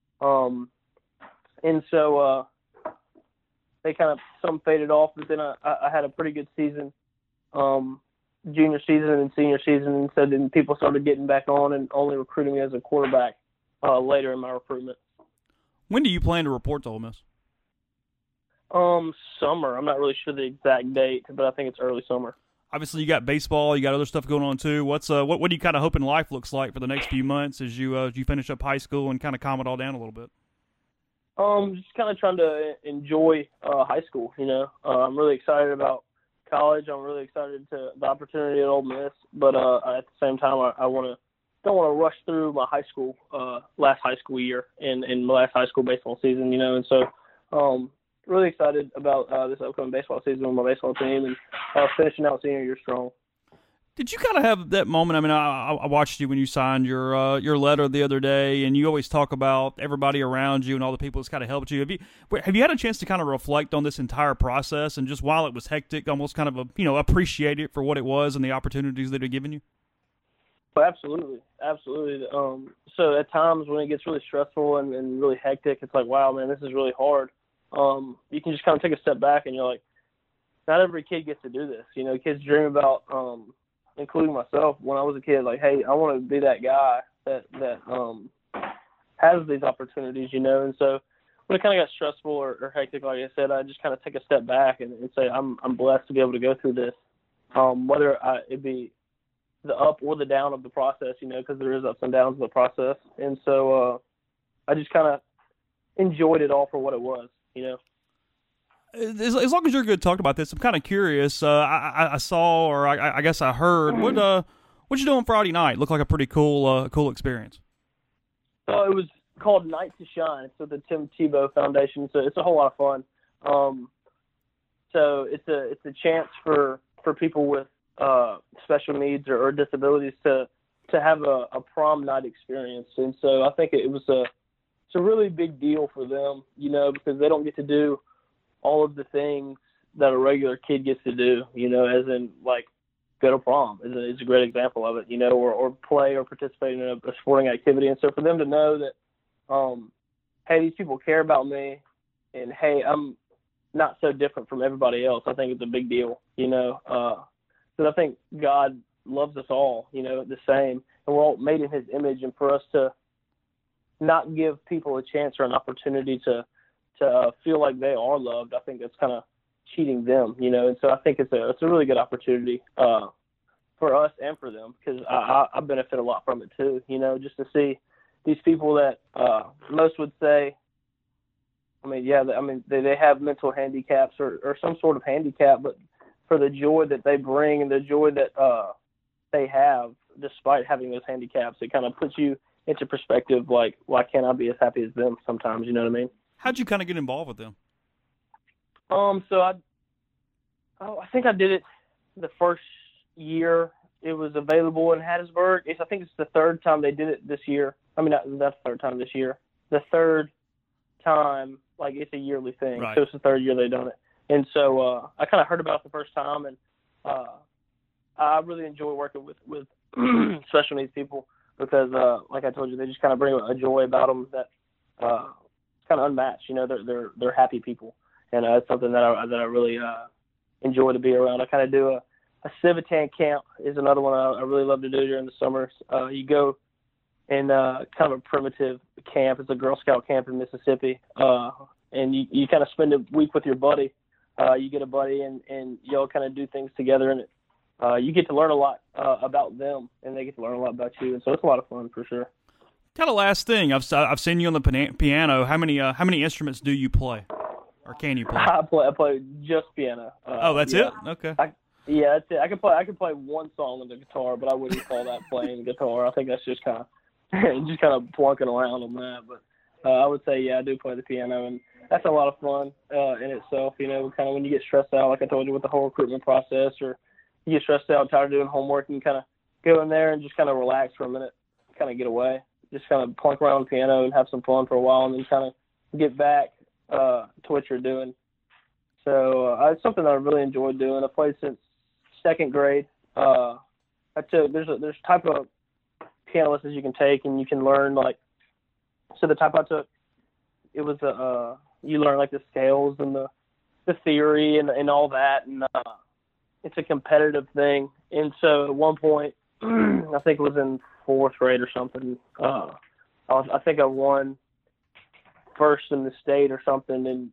and so they kind of some faded off. But then I had a pretty good season, junior season and senior season, and so then people started getting back on and only recruiting me as a quarterback later in my recruitment. When do you plan to report to Ole Miss? Summer. I'm not really sure the exact date, but I think it's early summer. Obviously, you got baseball, you got other stuff going on too. What do you kind of hoping life looks like for the next few months as you finish up high school and kind of calm it all down a little bit? Just kind of trying to enjoy high school. I'm really excited about college. I'm really excited to the opportunity at Ole Miss, but at the same time, I don't want to rush through my high school last high school year and my last high school baseball season. And so. Really excited about this upcoming baseball season with my baseball team and finishing out senior year strong. Did you kind of have that moment? I mean, I watched you when you signed your letter the other day, and you always talk about everybody around you and all the people that's kind of helped you. Have you had a chance to kind of reflect on this entire process and just while it was hectic, almost kind of appreciate it for what it was and the opportunities that it had given you? Oh, absolutely. So at times when it gets really stressful and really hectic, it's like, wow, man, this is really hard. You can just kind of take a step back and you're like, not every kid gets to do this. Kids dream about, including myself, when I was a kid, like, hey, I want to be that guy that has these opportunities, and so when it kind of got stressful or hectic, like I said, I just kind of take a step back and say I'm blessed to be able to go through this, whether it be the up or the down of the process, because there is ups and downs of the process. And so I just kind of enjoyed it all for what it was, As long as you're good talking about this, I'm kind of curious. I saw, or I guess I heard, what you doing Friday night? Looked like a pretty cool experience. So it was called Night to Shine. It's with the Tim Tebow Foundation. So it's a whole lot of fun. So it's a chance for people with special needs or disabilities to have a prom night experience. And so I think it's a really big deal for them, because they don't get to do all of the things that a regular kid gets to do, as in like go to prom is a great example of it, or play or participate in a sporting activity. And so for them to know that, hey, these people care about me, and hey, I'm not so different from everybody else, I think it's a big deal, because I think God loves us all, the same, and we're all made in His image, and for us to not give people a chance or an opportunity to feel like they are loved, I think that's kind of cheating them, and so I think it's a really good opportunity for us and for them, because I benefit a lot from it too, just to see these people that most would say, they have mental handicaps or some sort of handicap, but for the joy that they bring and the joy that they have despite having those handicaps, it kind of puts you into perspective, like, why can't I be as happy as them sometimes, you know what I mean? How'd you kind of get involved with them? So I think I did it the first year it was available in Hattiesburg. I think it's the third time they did it this year. Not the third time this year. The third time, like, it's a yearly thing. Right. So it's the third year they've done it. And so I kind of heard about it the first time, and I really enjoy working with special needs people because, like I told you, they just kind of bring a joy about them that it's kind of unmatched. They're happy people, and it's something that I really enjoy to be around. I kind of do a Civitan camp is another one I really love to do during the summers. You go in kind of a primitive camp. It's a Girl Scout camp in Mississippi, and you kind of spend a week with your buddy. You get a buddy, and y'all kind of do things together, and you get to learn a lot about them, and they get to learn a lot about you. And so it's a lot of fun for sure. Kind of last thing, I've seen you on the piano. How many instruments do you play, or can you play? I play just piano. That's it? Okay. Yeah, that's it. I can play one song on the guitar, but I wouldn't call that playing guitar. I think that's just kind of plunking around on that. But I would say, I do play the piano, and that's a lot of fun in itself. Kind of when you get stressed out, like I told you, with the whole recruitment process, or you get stressed out, tired of doing homework, and kind of go in there and just kind of relax for a minute, kind of get away, just kind of plunk around the piano and have some fun for a while, and then kind of get back to what you're doing. So it's something that I really enjoyed doing. I played since second grade. There's type of piano lessons you can take, and you can learn, like, so the type I took, it was you learn like the scales and the theory and all that, and it's a competitive thing. And so at one point, I think it was in fourth grade or something, I think I won first in the state or something in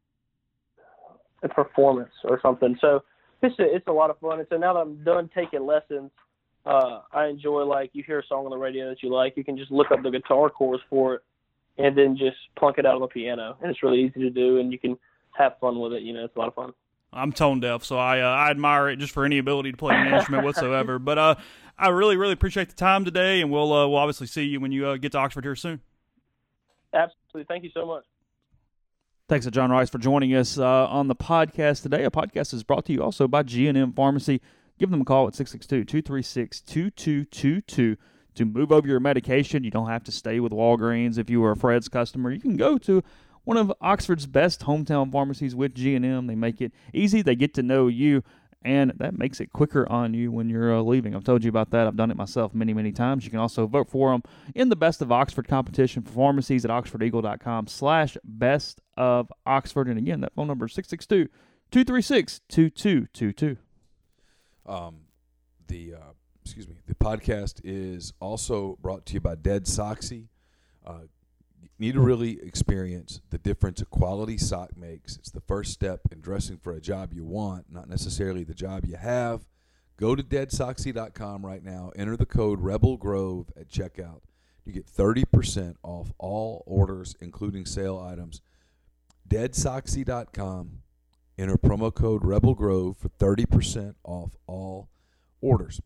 a performance or something. So it's a lot of fun. And so now that I'm done taking lessons, I enjoy, like, you hear a song on the radio that you like, you can just look up the guitar chords for it and then just plunk it out on the piano. And it's really easy to do, and you can have fun with it. It's a lot of fun. I'm tone deaf, so I admire it just for any ability to play an instrument whatsoever. But I really, really appreciate the time today, and we'll obviously see you when you get to Oxford here soon. Absolutely. Thank you so much. Thanks to John Rice for joining us on the podcast today. A podcast is brought to you also by G&M Pharmacy. Give them a call at 662-236-2222 to move over your medication. You don't have to stay with Walgreens. If you are a Fred's customer, you can go to one of Oxford's best hometown pharmacies with G&M. They make it easy. They get to know you, and that makes it quicker on you when you're leaving. I've told you about that. I've done it myself many, many times. You can also vote for them in the Best of Oxford competition for pharmacies at oxfordeagle.com/bestofoxford. And again, that phone number is 662-236-2222. The podcast is also brought to you by Dead Soxy. need to really experience the difference a quality sock makes. It's the first step in dressing for a job you want, not necessarily the job you have. Go to deadsoxy.com right now. Enter the code Rebel Grove at checkout. You get 30% off all orders, including sale items. Deadsoxy.com. Enter promo code Rebel Grove for 30% off all orders.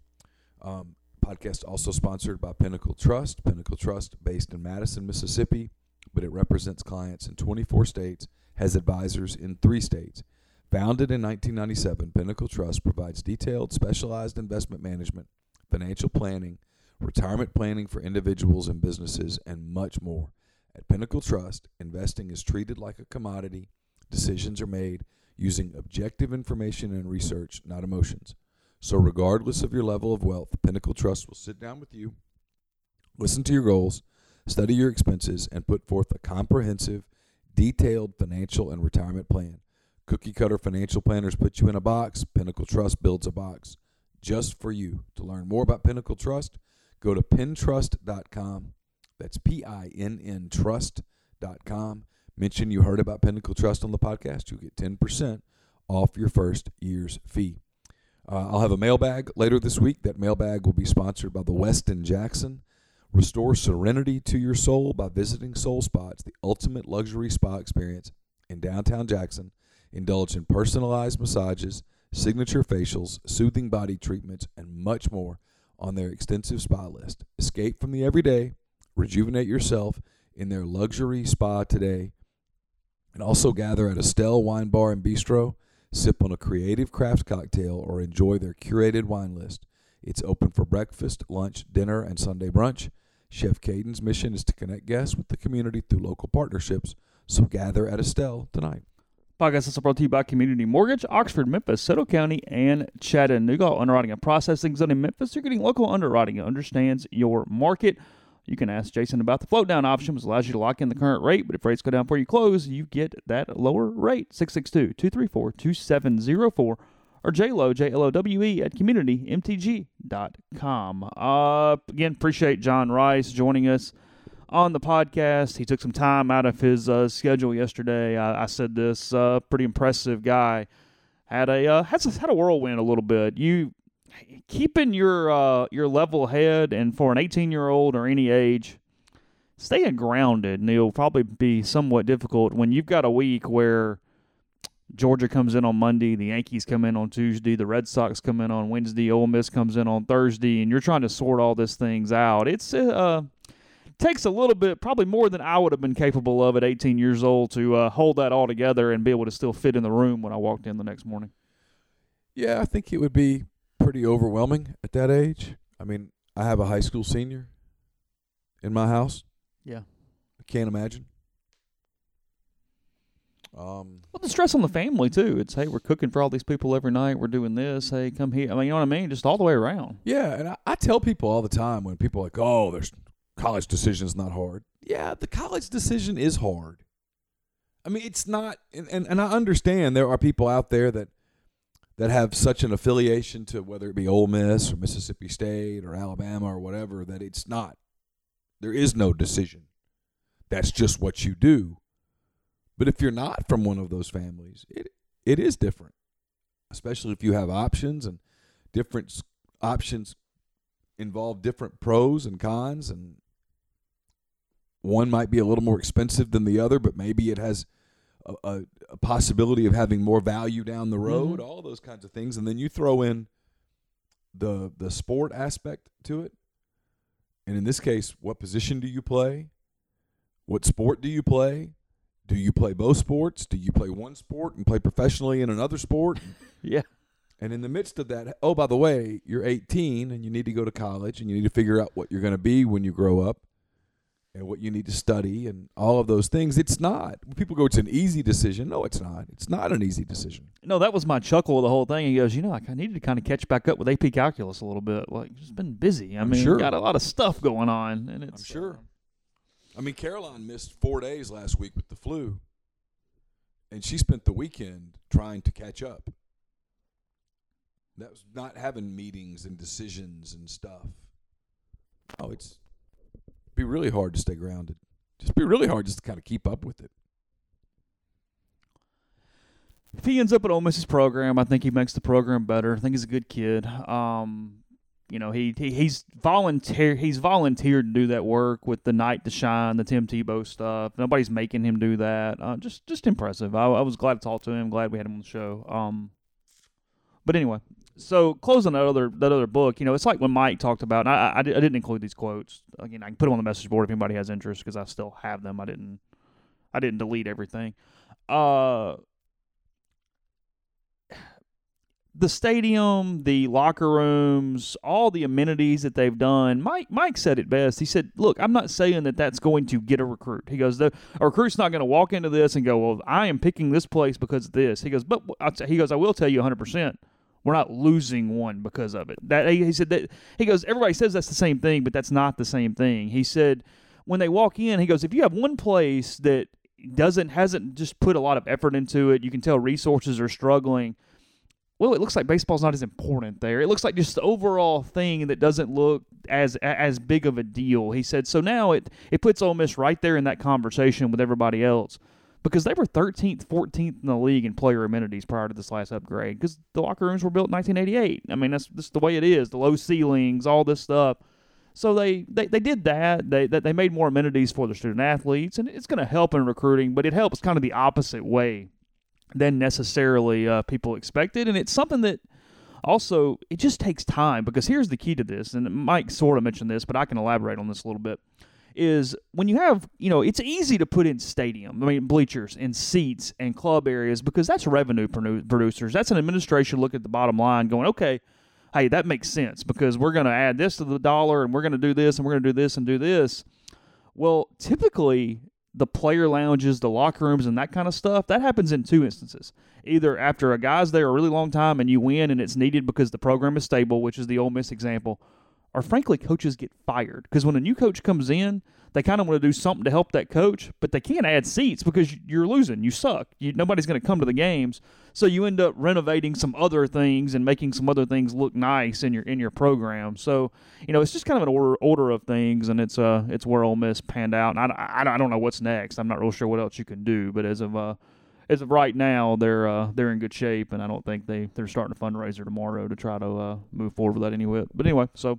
Podcast also sponsored by Pinnacle Trust. Pinnacle Trust, based in Madison, Mississippi, but it represents clients in 24 states, has advisors in 3 states. Founded in 1997, Pinnacle Trust provides detailed, specialized investment management, financial planning, retirement planning for individuals and businesses, and much more. At Pinnacle Trust, investing is treated like a commodity. Decisions are made using objective information and research, not emotions. So regardless of your level of wealth, Pinnacle Trust will sit down with you, listen to your goals, study your expenses, and put forth a comprehensive, detailed financial and retirement plan. Cookie-cutter financial planners put you in a box. Pinnacle Trust builds a box just for you. To learn more about Pinnacle Trust, go to pintrust.com. That's PINN trust.com. Mention you heard about Pinnacle Trust on the podcast. You'll get 10% off your first year's fee. I'll have a mailbag later this week. That mailbag will be sponsored by the Westin Jackson. Restore serenity to your soul by visiting Soul Spots, the ultimate luxury spa experience in downtown Jackson. Indulge in personalized massages, signature facials, soothing body treatments, and much more on their extensive spa list. Escape from the everyday, rejuvenate yourself in their luxury spa today, and also gather at Estelle Wine Bar and Bistro, sip on a creative craft cocktail, or enjoy their curated wine list. It's open for breakfast, lunch, dinner, and Sunday brunch. Chef Caden's mission is to connect guests with the community through local partnerships, so gather at Estelle tonight. Podcast is brought to you by Community Mortgage, Oxford, Memphis, Soto County, and Chattanooga. Underwriting and processing zone in Memphis. You're getting local underwriting that understands your market. You can ask Jason about the float down option, which allows you to lock in the current rate, but if rates go down before you close, you get that lower rate. 662-234-2704 or JLOW, JLOWE at communitymtg.com. Again, appreciate John Rice joining us on the podcast. He took some time out of his schedule yesterday. I said this, pretty impressive guy. Had a whirlwind a little bit. You keeping your level head, and for an 18-year-old or any age, staying grounded, and it'll probably be somewhat difficult when you've got a week where Georgia comes in on Monday, the Yankees come in on Tuesday, the Red Sox come in on Wednesday, Ole Miss comes in on Thursday, and you're trying to sort all these things out. It's takes a little bit, probably more than I would have been capable of at 18 years old, to hold that all together and be able to still fit in the room when I walked in the next morning. Yeah, I think it would be pretty overwhelming at that age. I mean, I have a high school senior in my house. Yeah. I can't imagine. Well, the stress on the family, too. It's, hey, we're cooking for all these people every night. We're doing this. Hey, come here. I mean, you know what I mean? Just all the way around. Yeah, and I tell people all the time when people are like, oh, there's college decision is not hard. Yeah, the college decision is hard. I mean, it's not, and I understand there are people out there that have such an affiliation to whether it be Ole Miss or Mississippi State or Alabama or whatever, that it's not. There is no decision. That's just what you do. But if you're not from one of those families, it is different, especially if you have options, and different options involve different pros and cons, and one might be a little more expensive than the other, but maybe it has a possibility of having more value down the road, all those kinds of things. And then you throw in the sport aspect to it. And in this case, what position do you play? What sport do you play? Do you play both sports? Do you play one sport and play professionally in another sport? Yeah. And in the midst of that, oh, by the way, you're 18 and you need to go to college and you need to figure out what you're going to be when you grow up and what you need to study and all of those things. It's not. When people go, it's an easy decision. No, it's not. It's not an easy decision. No, that was my chuckle of the whole thing. He goes, I needed to kind of catch back up with AP Calculus a little bit. Like, just been busy. I mean, sure. Got a lot of stuff going on. And it's, I'm sure. I mean, Caroline missed 4 days last week with the flu, and she spent the weekend trying to catch up. That was not having meetings and decisions and stuff. Oh, it's be really hard to stay grounded. just be really hard just to kind of keep up with it. If he ends up at Ole Miss's program, I think he makes the program better. I think he's a good kid. He's volunteered to do that work with the Night to Shine, the Tim Tebow stuff. Nobody's making him do that. Just impressive. I was glad to talk to him. Glad we had him on the show. But anyway, so closing that other book, it's like when Mike talked about. And I didn't include these quotes. Again, I can put them on the message board if anybody has interest because I still have them. I didn't delete everything. The stadium, the locker rooms, all the amenities that they've done. Mike said it best. He said, look, I'm not saying that that's going to get a recruit. He goes, a recruit's not going to walk into this and go, well, I am picking this place because of this. He goes, I will tell you 100%, we're not losing one because of it. He said that everybody says that's the same thing, but that's not the same thing. He said, when they walk in, he goes, if you have one place that hasn't just put a lot of effort into it, you can tell resources are struggling. Well, it looks like baseball's not as important there. It looks like just the overall thing that doesn't look as big of a deal. He said, so now it puts Ole Miss right there in that conversation with everybody else because they were 13th, 14th in the league in player amenities prior to this last upgrade because the locker rooms were built in 1988. I mean, that's just the way it is, the low ceilings, all this stuff. So they did that. They made more amenities for their student athletes, and it's going to help in recruiting, but it helps kind of the opposite way than necessarily people expected. And it's something that also, it just takes time because here's the key to this, and Mike sort of mentioned this, but I can elaborate on this a little bit, is when you have, it's easy to put in bleachers and seats and club areas because that's revenue producers. That's an administration looking at the bottom line going, okay, hey, that makes sense because we're going to add this to the dollar and we're going to do this and we're going to do this and do this. Well, typically, the player lounges, the locker rooms, and that kind of stuff, that happens in two instances. Either after a guy's there a really long time and you win and it's needed because the program is stable, which is the Ole Miss example, or frankly, coaches get fired. Because when a new coach comes in, they kind of want to do something to help that coach, but they can't add seats because you're losing. You suck. Nobody's going to come to the games. So you end up renovating some other things and making some other things look nice in your program. So, it's just kind of an order of things, and it's where Ole Miss panned out. And I don't know what's next. I'm not real sure what else you can do, but as of right now, they're in good shape, and I don't think they're starting a fundraiser tomorrow to try to move forward with that anyway. But anyway, so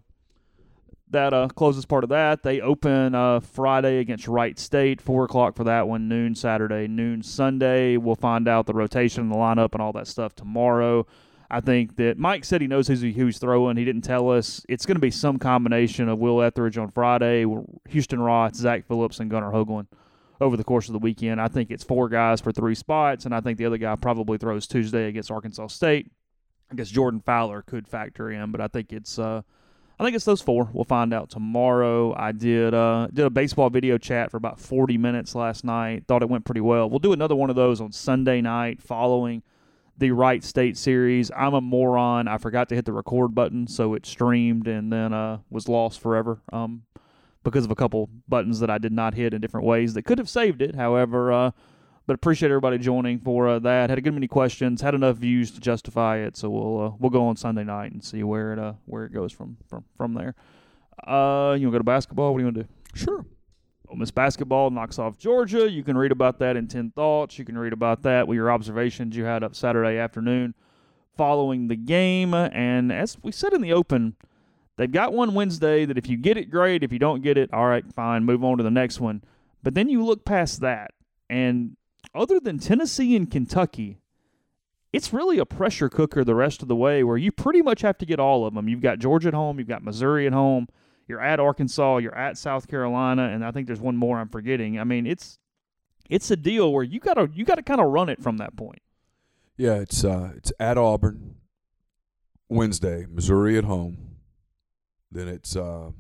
that closes part of that. They open Friday against Wright State, 4 o'clock for that one, noon Saturday, noon Sunday. We'll find out the rotation, the lineup, and all that stuff tomorrow. I think that Mike said he knows who he's throwing. He didn't tell us. It's going to be some combination of Will Etheridge on Friday, Houston Roth, Zach Phillips, and Gunnar Hoagland over the course of the weekend. I think it's 4 guys for 3 spots, and I think the other guy probably throws Tuesday against Arkansas State. I guess Jordan Fowler could factor in, but I think it's those 4. We'll find out tomorrow. I did a baseball video chat for about 40 minutes last night. Thought it went pretty well. We'll do another one of those on Sunday night following the Wright State series. I'm a moron. I forgot to hit the record button, so it streamed and then was lost forever because of a couple buttons that I did not hit in different ways that could have saved it. However, but appreciate everybody joining for that. Had a good many questions. Had enough views to justify it. So we'll go on Sunday night and see where it goes from there. You want to go to basketball? What do you want to do? Sure. Ole Miss basketball knocks off Georgia. You can read about that in 10 Thoughts. You can read about that with your observations you had up Saturday afternoon following the game. And as we said in the open, they've got one Wednesday that if you get it, great. If you don't get it, all right, fine, move on to the next one. But then you look past that, and other than Tennessee and Kentucky, it's really a pressure cooker the rest of the way where you pretty much have to get all of them. You've got Georgia at home. You've got Missouri at home. You're at Arkansas. You're at South Carolina. And I think there's one more I'm forgetting. I mean, it's a deal where you gotta kind of run it from that point. Yeah, it's at Auburn Wednesday, Missouri at home. Then it's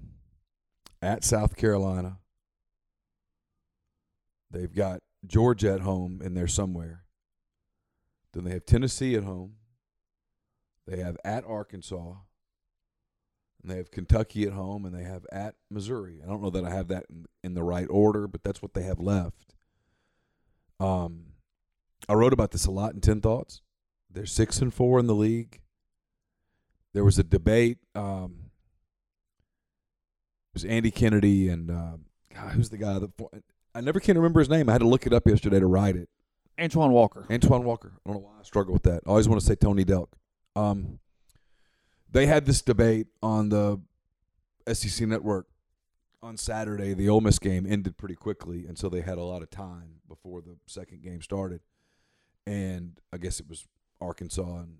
at South Carolina. They've got Georgia at home in there somewhere. Then they have Tennessee at home. They have at Arkansas. And they have Kentucky at home, and they have at Missouri. I don't know that I have that in the right order, but that's what they have left. I wrote about this a lot in 10 Thoughts. They're 6-4 in the league. There was a debate. It was Andy Kennedy and who's the guy that I never can remember his name. I had to look it up yesterday to write it. Antoine Walker. Antoine Walker. I don't know why I struggle with that. I always want to say Tony Delk. They had this debate on the SEC Network on Saturday. The Ole Miss game ended pretty quickly, and so they had a lot of time before the second game started. And I guess it was Arkansas and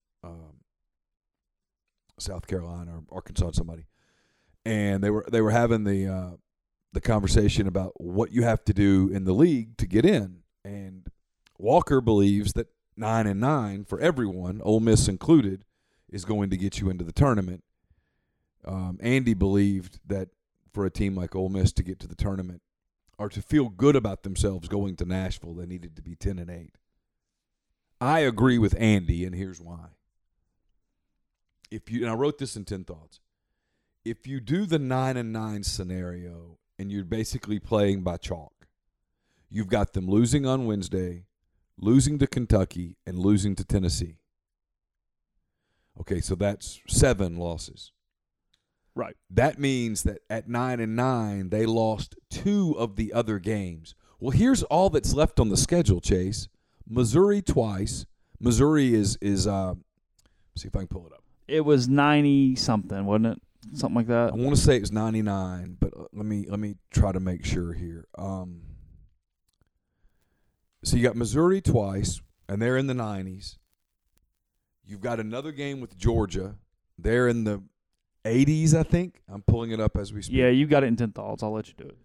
South Carolina, or Arkansas and somebody. And they were having the conversation about what you have to do in the league to get in. And Walker believes that 9-9 for everyone, Ole Miss included, is going to get you into the tournament. Andy believed that for a team like Ole Miss to get to the tournament or to feel good about themselves going to Nashville, they needed to be 10-8. I agree with Andy, and here's why. And I wrote this in 10 Thoughts. If you do the 9-9 scenario and you're basically playing by chalk, you've got them losing on Wednesday, losing to Kentucky, and losing to Tennessee. Okay, so that's 7 losses. Right. That means that at 9-9, they lost 2 of the other games. Well, here's all that's left on the schedule, Chase. Missouri twice. Missouri is see if I can pull it up. It was 90-something, wasn't it? Something like that. I want to say it was 99, but let me try to make sure here. So you got Missouri twice, and they're in the 90s. You've got another game with Georgia. They're in the 80s, I think. I'm pulling it up as we speak. Yeah, you got it in 10 Thoughts. I'll let you do it.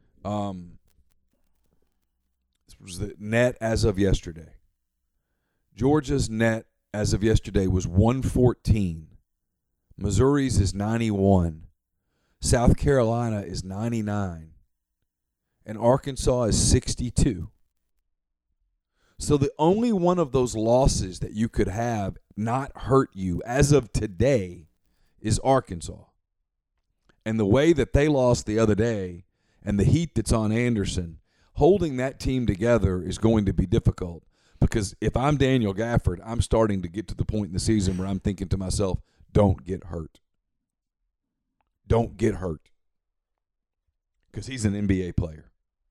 This was the net as of yesterday. Georgia's net as of yesterday was 114. Missouri's is 91. South Carolina is 99. And Arkansas is 62. So the only one of those losses that you could have not hurt you as of today is Arkansas. And the way that they lost the other day and the heat that's on Anderson, holding that team together is going to be difficult. Because if I'm Daniel Gafford, I'm starting to get to the point in the season where I'm thinking to myself, don't get hurt. Don't get hurt. Because he's an NBA player.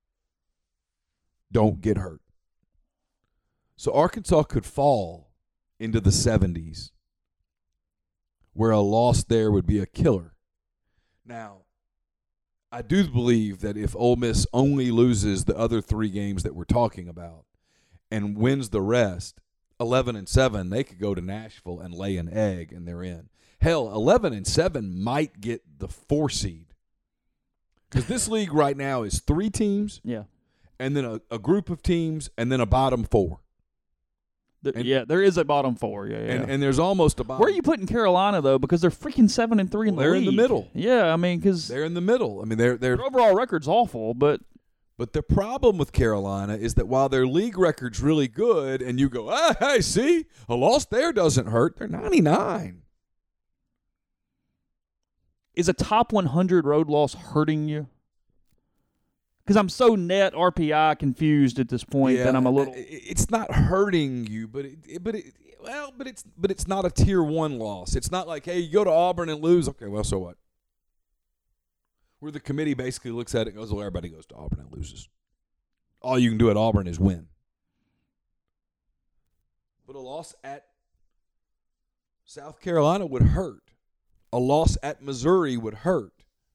Don't get hurt. So Arkansas could fall into the 70s, where a loss there would be a killer. Now, I do believe that if Ole Miss only loses the other 3 games that we're talking about and wins the rest, 11-7, they could go to Nashville and lay an egg, and they're in. Hell, 11-7 might get the 4 seed. Because this league right now is 3 teams, Yeah. and then a group of teams, and then a bottom 4. There is a bottom 4. Yeah. And there's almost a bottom. Where are you putting Carolina though? Because they're freaking 7-3 in the league. They're in the middle. Yeah, I mean, because They're in the middle. I mean, their their overall record's awful, but the problem with Carolina is that while their league record's really good, and you go, hey, see, a loss there doesn't hurt. They're 99. is a top 100 road loss hurting you? Because I'm so net RPI confused at this point that I'm a little. It's not hurting you, but it's not a tier 1 loss. It's not like, hey, you go to Auburn and lose. Okay, well, so what? Where the committee basically looks at it and goes, well, everybody goes to Auburn and loses. All you can do at Auburn is win. But a loss at South Carolina would hurt. A loss at Missouri would hurt.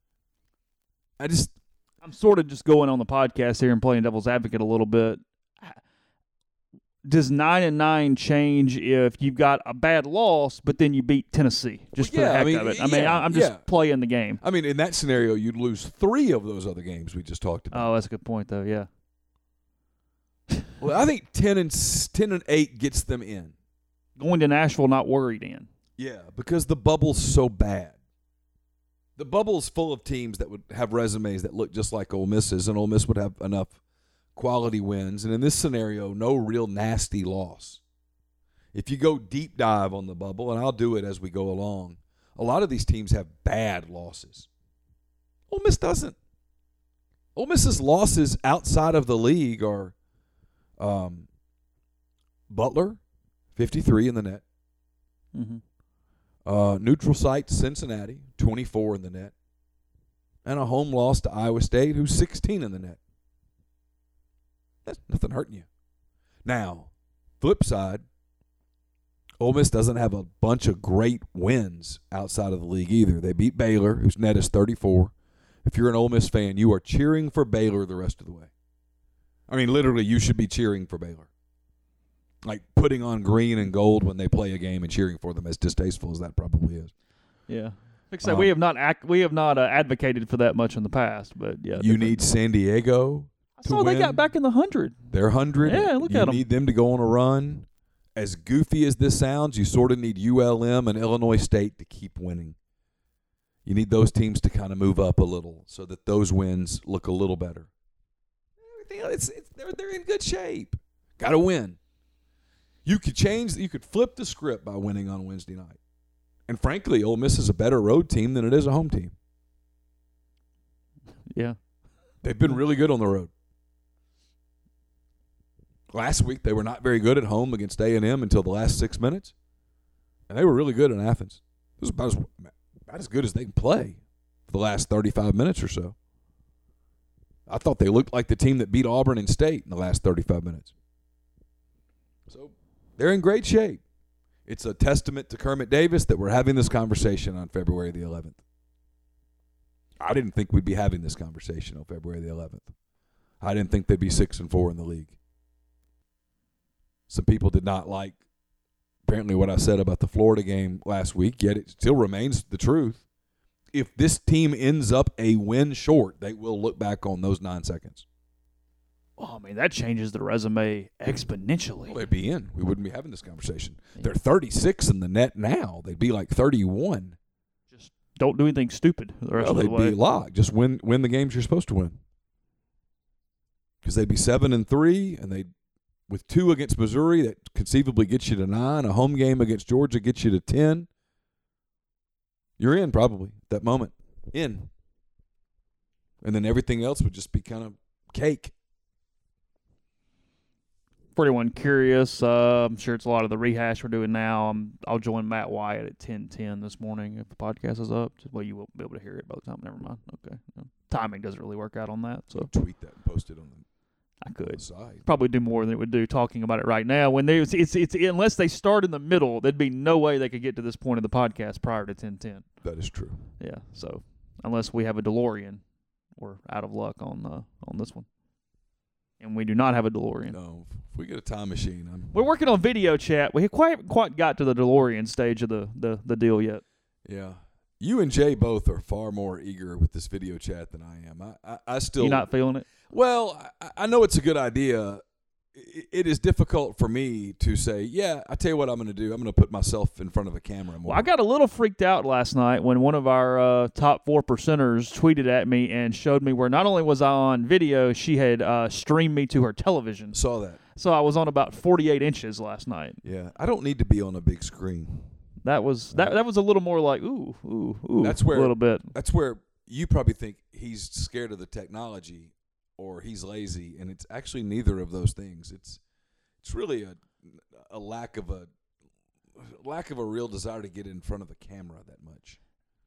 I'm sort of just going on the podcast here and playing devil's advocate a little bit. Does 9-9 change if you've got a bad loss, but then you beat Tennessee just for the heck of it? I'm just playing the game. I mean, in that scenario, you'd lose 3 of those other games we just talked about. Oh, that's a good point, though. Yeah. Well, I think 10-8 gets them in. Going to Nashville, not worried in. Yeah, because the bubble's so bad. The bubble's full of teams that would have resumes that look just like Ole Miss's, and Ole Miss would have enough quality wins. And in this scenario, no real nasty loss. If you go deep dive on the bubble, and I'll do it as we go along, a lot of these teams have bad losses. Ole Miss doesn't. Ole Miss's losses outside of the league are Butler, 53 in the net. Mm-hmm. Neutral site Cincinnati, 24 in the net. And a home loss to Iowa State, who's 16 in the net. That's nothing hurting you. Now, flip side, Ole Miss doesn't have a bunch of great wins outside of the league either. They beat Baylor, whose net is 34. If you're an Ole Miss fan, you are cheering for Baylor the rest of the way. I mean, literally, you should be cheering for Baylor. Like putting on green and gold when they play a game and cheering for them, as distasteful as that probably is. Yeah. Like I said, we have not advocated for that much in the past, but yeah. You need San Diego to win. They got back in the 100. They're 100. Yeah, look at them. You need them to go on a run. As goofy as this sounds, you sort of need ULM and Illinois State to keep winning. You need those teams to kind of move up a little so that those wins look a little better. They're in good shape. Got to win. You could flip the script by winning on Wednesday night. And frankly, Ole Miss is a better road team than it is a home team. Yeah. They've been really good on the road. Last week, they were not very good at home against A&M until the last 6 minutes. And they were really good in Athens. It was about as good as they can play for the last 35 minutes or so. I thought they looked like the team that beat Auburn in state in the last 35 minutes. So they're in great shape. It's a testament to Kermit Davis that we're having this conversation on February the 11th. I didn't think we'd be having this conversation on February the 11th. I didn't think they'd be 6-4 in the league. Some people did not like apparently what I said about the Florida game last week, yet it still remains the truth. If this team ends up a win short, they will look back on those 9 seconds. Oh, I mean, that changes the resume exponentially. Well, they'd be in. We wouldn't be having this conversation. They're 36 in the net now. They'd be like 31. Just don't do anything stupid the rest of the way. They'd be locked. Just win the games you're supposed to win. Because they'd be 7-3, and they'd with 2 against Missouri, that conceivably gets you to 9. A home game against Georgia gets you to 10. You're in probably at that moment. In. And then everything else would just be kind of cake. For anyone curious, I'm sure it's a lot of the rehash we're doing now. I'll join Matt Wyatt at 10:10 this morning if the podcast is up. Well, you won't be able to hear it by the time. Never mind. Okay. Timing doesn't really work out on that. So tweet that and post it on the I could side. Probably do more than it would do talking about it right now. When it's unless they start in the middle, there'd be no way they could get to this point of the podcast prior to 10:10. That is true. Yeah. So unless we have a DeLorean, we're out of luck on this one. And we do not have a DeLorean. No, if we get a time machine, we're working on video chat. We haven't quite got to the DeLorean stage of the deal yet. Yeah. You and Jay both are far more eager with this video chat than I am. I still. You're not feeling it? Well, I know it's a good idea. It is difficult for me to say, yeah, I tell you what I'm going to do. I'm going to put myself in front of a camera more. Well, I got a little freaked out last night when one of our top 4%ers tweeted at me and showed me where not only was I on video, she had streamed me to her television. Saw that. So I was on about 48 inches last night. Yeah, I don't need to be on a big screen. That was that was a little more like ooh. That's where a little bit. That's where you probably think he's scared of the technology or he's lazy, and it's actually neither of those things. It's really a lack of a real desire to get in front of a camera that much.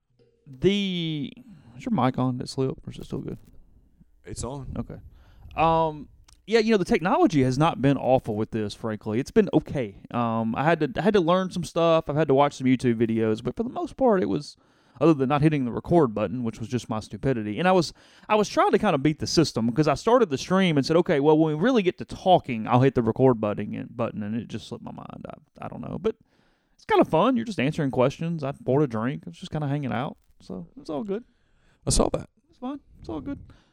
Is your mic on? Did it slip, or is it still good? It's on. Okay. Yeah, the technology has not been awful with this, frankly. It's been okay. I had to learn some stuff. I've had to watch some YouTube videos, but for the most part, it was, other than not hitting the record button, which was just my stupidity. And I was trying to kind of beat the system because I started the stream and said, okay, well, when we really get to talking, I'll hit the record button, and it just slipped my mind. I don't know, but it's kind of fun. You're just answering questions. I poured a drink. I was just kind of hanging out, so it's all good. I saw that. It's fine. It's all good.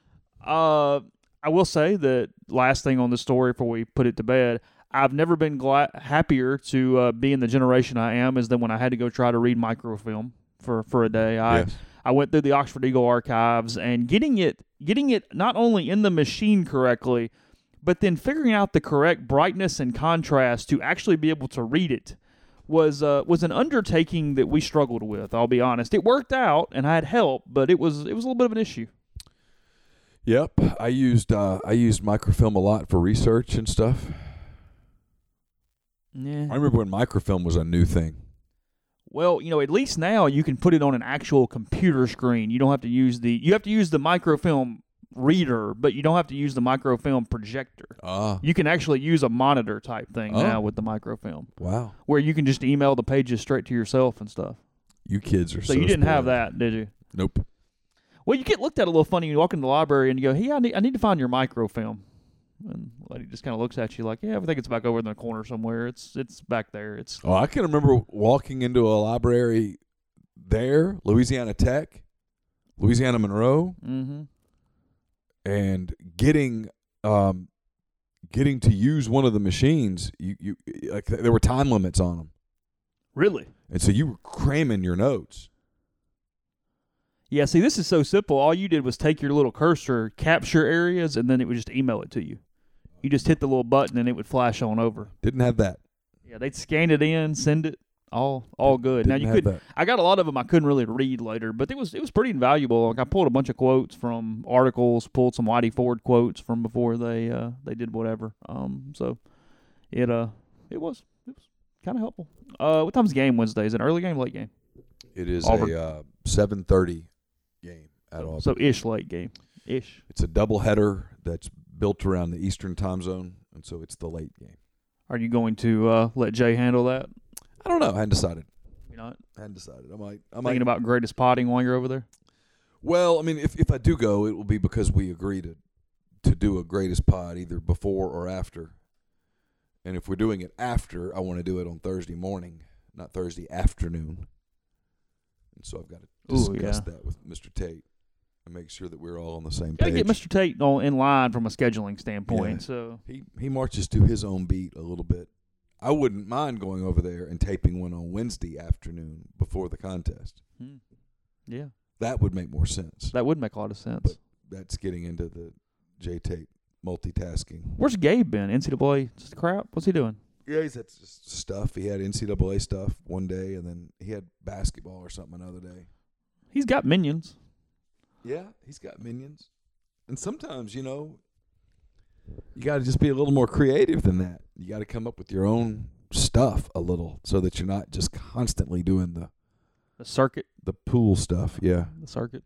I will say that last thing on the story before we put it to bed, I've never been happier to be in the generation I am as than when I had to go try to read microfilm for a day. I went through the Oxford Eagle archives and getting it not only in the machine correctly, but then figuring out the correct brightness and contrast to actually be able to read it was an undertaking that we struggled with. I'll be honest. It worked out and I had help, but it was a little bit of an issue. Yep, I used microfilm a lot for research and stuff. Yeah. I remember when microfilm was a new thing. Well, at least now you can put it on an actual computer screen. You don't have to use you have to use the microfilm reader, but you don't have to use the microfilm projector. You can actually use a monitor type thing now with the microfilm. Wow. Where you can just email the pages straight to yourself and stuff. You kids are so you didn't have spoiled. that, did you? Nope. Well, you get looked at a little funny. You walk in the library and you go, hey, I need to find your microfilm. And the lady just kind of looks at you like, yeah, I think it's back over in the corner somewhere. It's back there. Oh, I can remember walking into a library there, Louisiana Tech, Louisiana Monroe, and getting to use one of the machines. You like there were time limits on them. Really? And so you were cramming your notes. Yeah, see, this is so simple. All you did was take your little cursor, capture areas, and then it would just email it to you. You just hit the little button, and it would flash on over. Didn't have that. Yeah, they'd scan it in, send it, all good. Now, you have could. that. I got a lot of them I couldn't really read later, but it was pretty invaluable. Like I pulled a bunch of quotes from articles, pulled some Whitey Ford quotes from before they did whatever. So it was kind of helpful. What time's the game Wednesday? Is it an early game, late game? It is Auburn. a 7:30 game at Auburn. So late game. It's a doubleheader that's built around the Eastern time zone, and so it's the late game. Are you going to let Jay handle that? I don't know. I hadn't decided. You're not I hadn't decided. I might. thinking about greatest potting while you're over there? Well, I mean, if I do go, it will be because we agree to do a greatest pod either before or after. And if we're doing it after, I want to do it on Thursday morning, not Thursday afternoon. And so I've got to discuss that with Mr. Tate and make sure that we're all on the same Got to page. get Mr. Tate in line from a scheduling standpoint. Yeah. So He marches to his own beat a little bit. I wouldn't mind going over there and taping one on Wednesday afternoon before the contest. Yeah. That would make more sense. That would make a lot of sense. But that's getting into the J. Tate multitasking. Where's Gabe been? NCAA just crap? What's he doing? Yeah, he's had just stuff. He had NCAA stuff one day, and then he had basketball or something another day. He's got minions. Yeah, he's got minions. And sometimes, you got to just be a little more creative than that. You got to come up with your own stuff a little so that you're not just constantly doing The circuit. the pool stuff. Yeah. The circuit.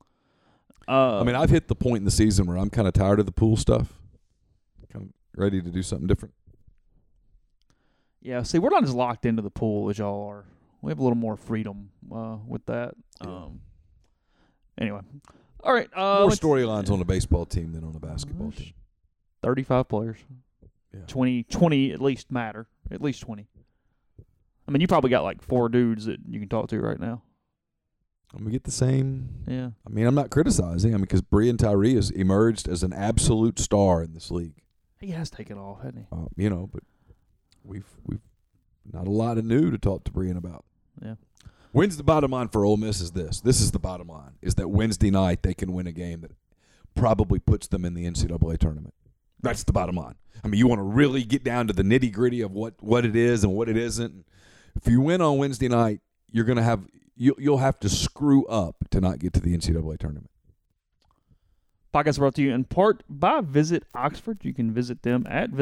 I mean, I've hit the point in the season where I'm kind of tired of the pool stuff. Kind of ready to do something different. Yeah, see, we're not as locked into the pool as y'all are. We have a little more freedom with that. Yeah. Anyway. All right. More storylines on a baseball team than on a basketball team. 35 players. Yeah. 20 at least matter. At least 20. I mean, you probably got like 4 dudes that you can talk to right now. I'm going to get the same. Yeah. I mean, I'm not criticizing. I mean, because Brian Tyree has emerged as an absolute star in this league. He has taken off, hasn't he? But we've not a lot of new to talk to Brian about. Yeah. When's the bottom line for Ole Miss is this. This is the bottom line, is that Wednesday night they can win a game that probably puts them in the NCAA tournament. That's the bottom line. I mean, you want to really get down to the nitty-gritty of what it is and what it isn't. If you win on Wednesday night, you're going to have you'll have to screw up to not get to the NCAA tournament. Podcast brought to you in part by Visit Oxford. You can visit them at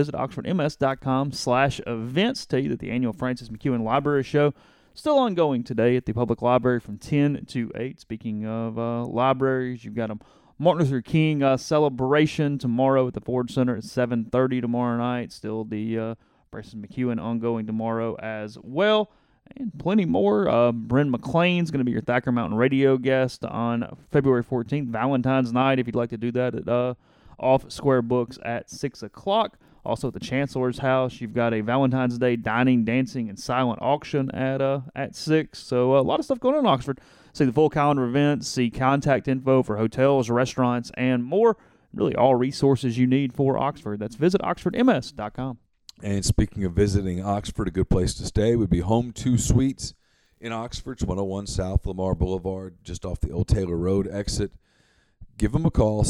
visitoxfordms.com/events. Tell you that the annual Francis McEwen Library Show still ongoing today at the Public Library from 10 to 8. Speaking of libraries, you've got a Martin Luther King celebration tomorrow at the Ford Center at 7:30 tomorrow night. Still the Francis McEwen ongoing tomorrow as well. And plenty more. Bryn McLean's going to be your Thacker Mountain radio guest on February 14th, Valentine's night, if you'd like to do that at Off Square Books at 6 o'clock. Also at the Chancellor's House, you've got a Valentine's Day dining, dancing, and silent auction at 6. So a lot of stuff going on in Oxford. See the full calendar of events, see contact info for hotels, restaurants, and more. Really all resources you need for Oxford. That's visitoxfordms.com. And speaking of visiting Oxford, a good place to stay would be Home 2 Suites in Oxford. It's 101 South Lamar Boulevard, just off the Old Taylor Road exit. Give them a call,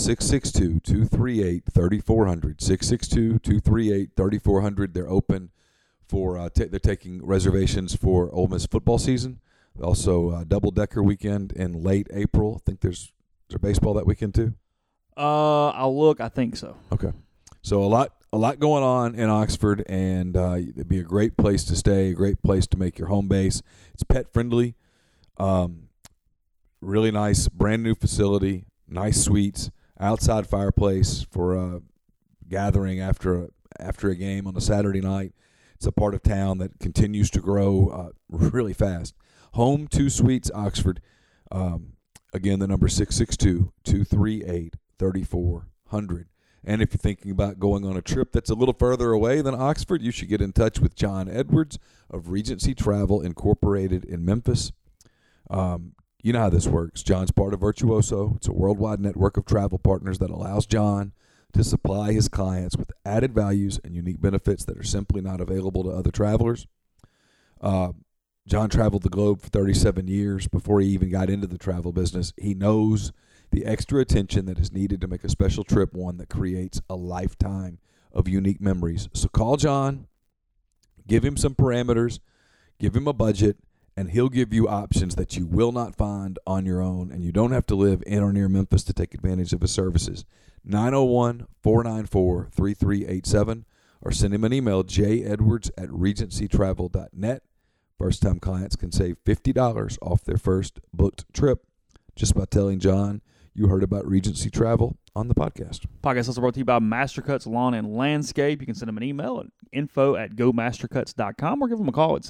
662-238-3400. 662-238-3400. They're open for they're taking reservations for Ole Miss football season. Also, double-decker weekend in late April. I think is there baseball that weekend too? I'll look. I think so. Okay. So a lot going on in Oxford, and it'd be a great place to stay, a great place to make your home base. It's pet friendly, really nice, brand new facility, nice suites, outside fireplace for a gathering after a game on a Saturday night. It's a part of town that continues to grow really fast. Home 2 Suites, Oxford. Again, the number 662-238-3400. And if you're thinking about going on a trip that's a little further away than Oxford, you should get in touch with John Edwards of Regency Travel Incorporated in Memphis. You know how this works. John's part of Virtuoso. It's a worldwide network of travel partners that allows John to supply his clients with added values and unique benefits that are simply not available to other travelers. John traveled the globe for 37 years before he even got into the travel business. He knows the extra attention that is needed to make a special trip one that creates a lifetime of unique memories. So call John, give him some parameters, give him a budget, and he'll give you options that you will not find on your own, and you don't have to live in or near Memphis to take advantage of his services. 901-494-3387, or send him an email, jedwards@regencytravel.net. First-time clients can save $50 off their first booked trip just by telling John you heard about Regency Travel on the podcast. Podcast also brought to you by Mastercuts Lawn and Landscape. You can send them an email at info@gomastercuts.com or give them a call at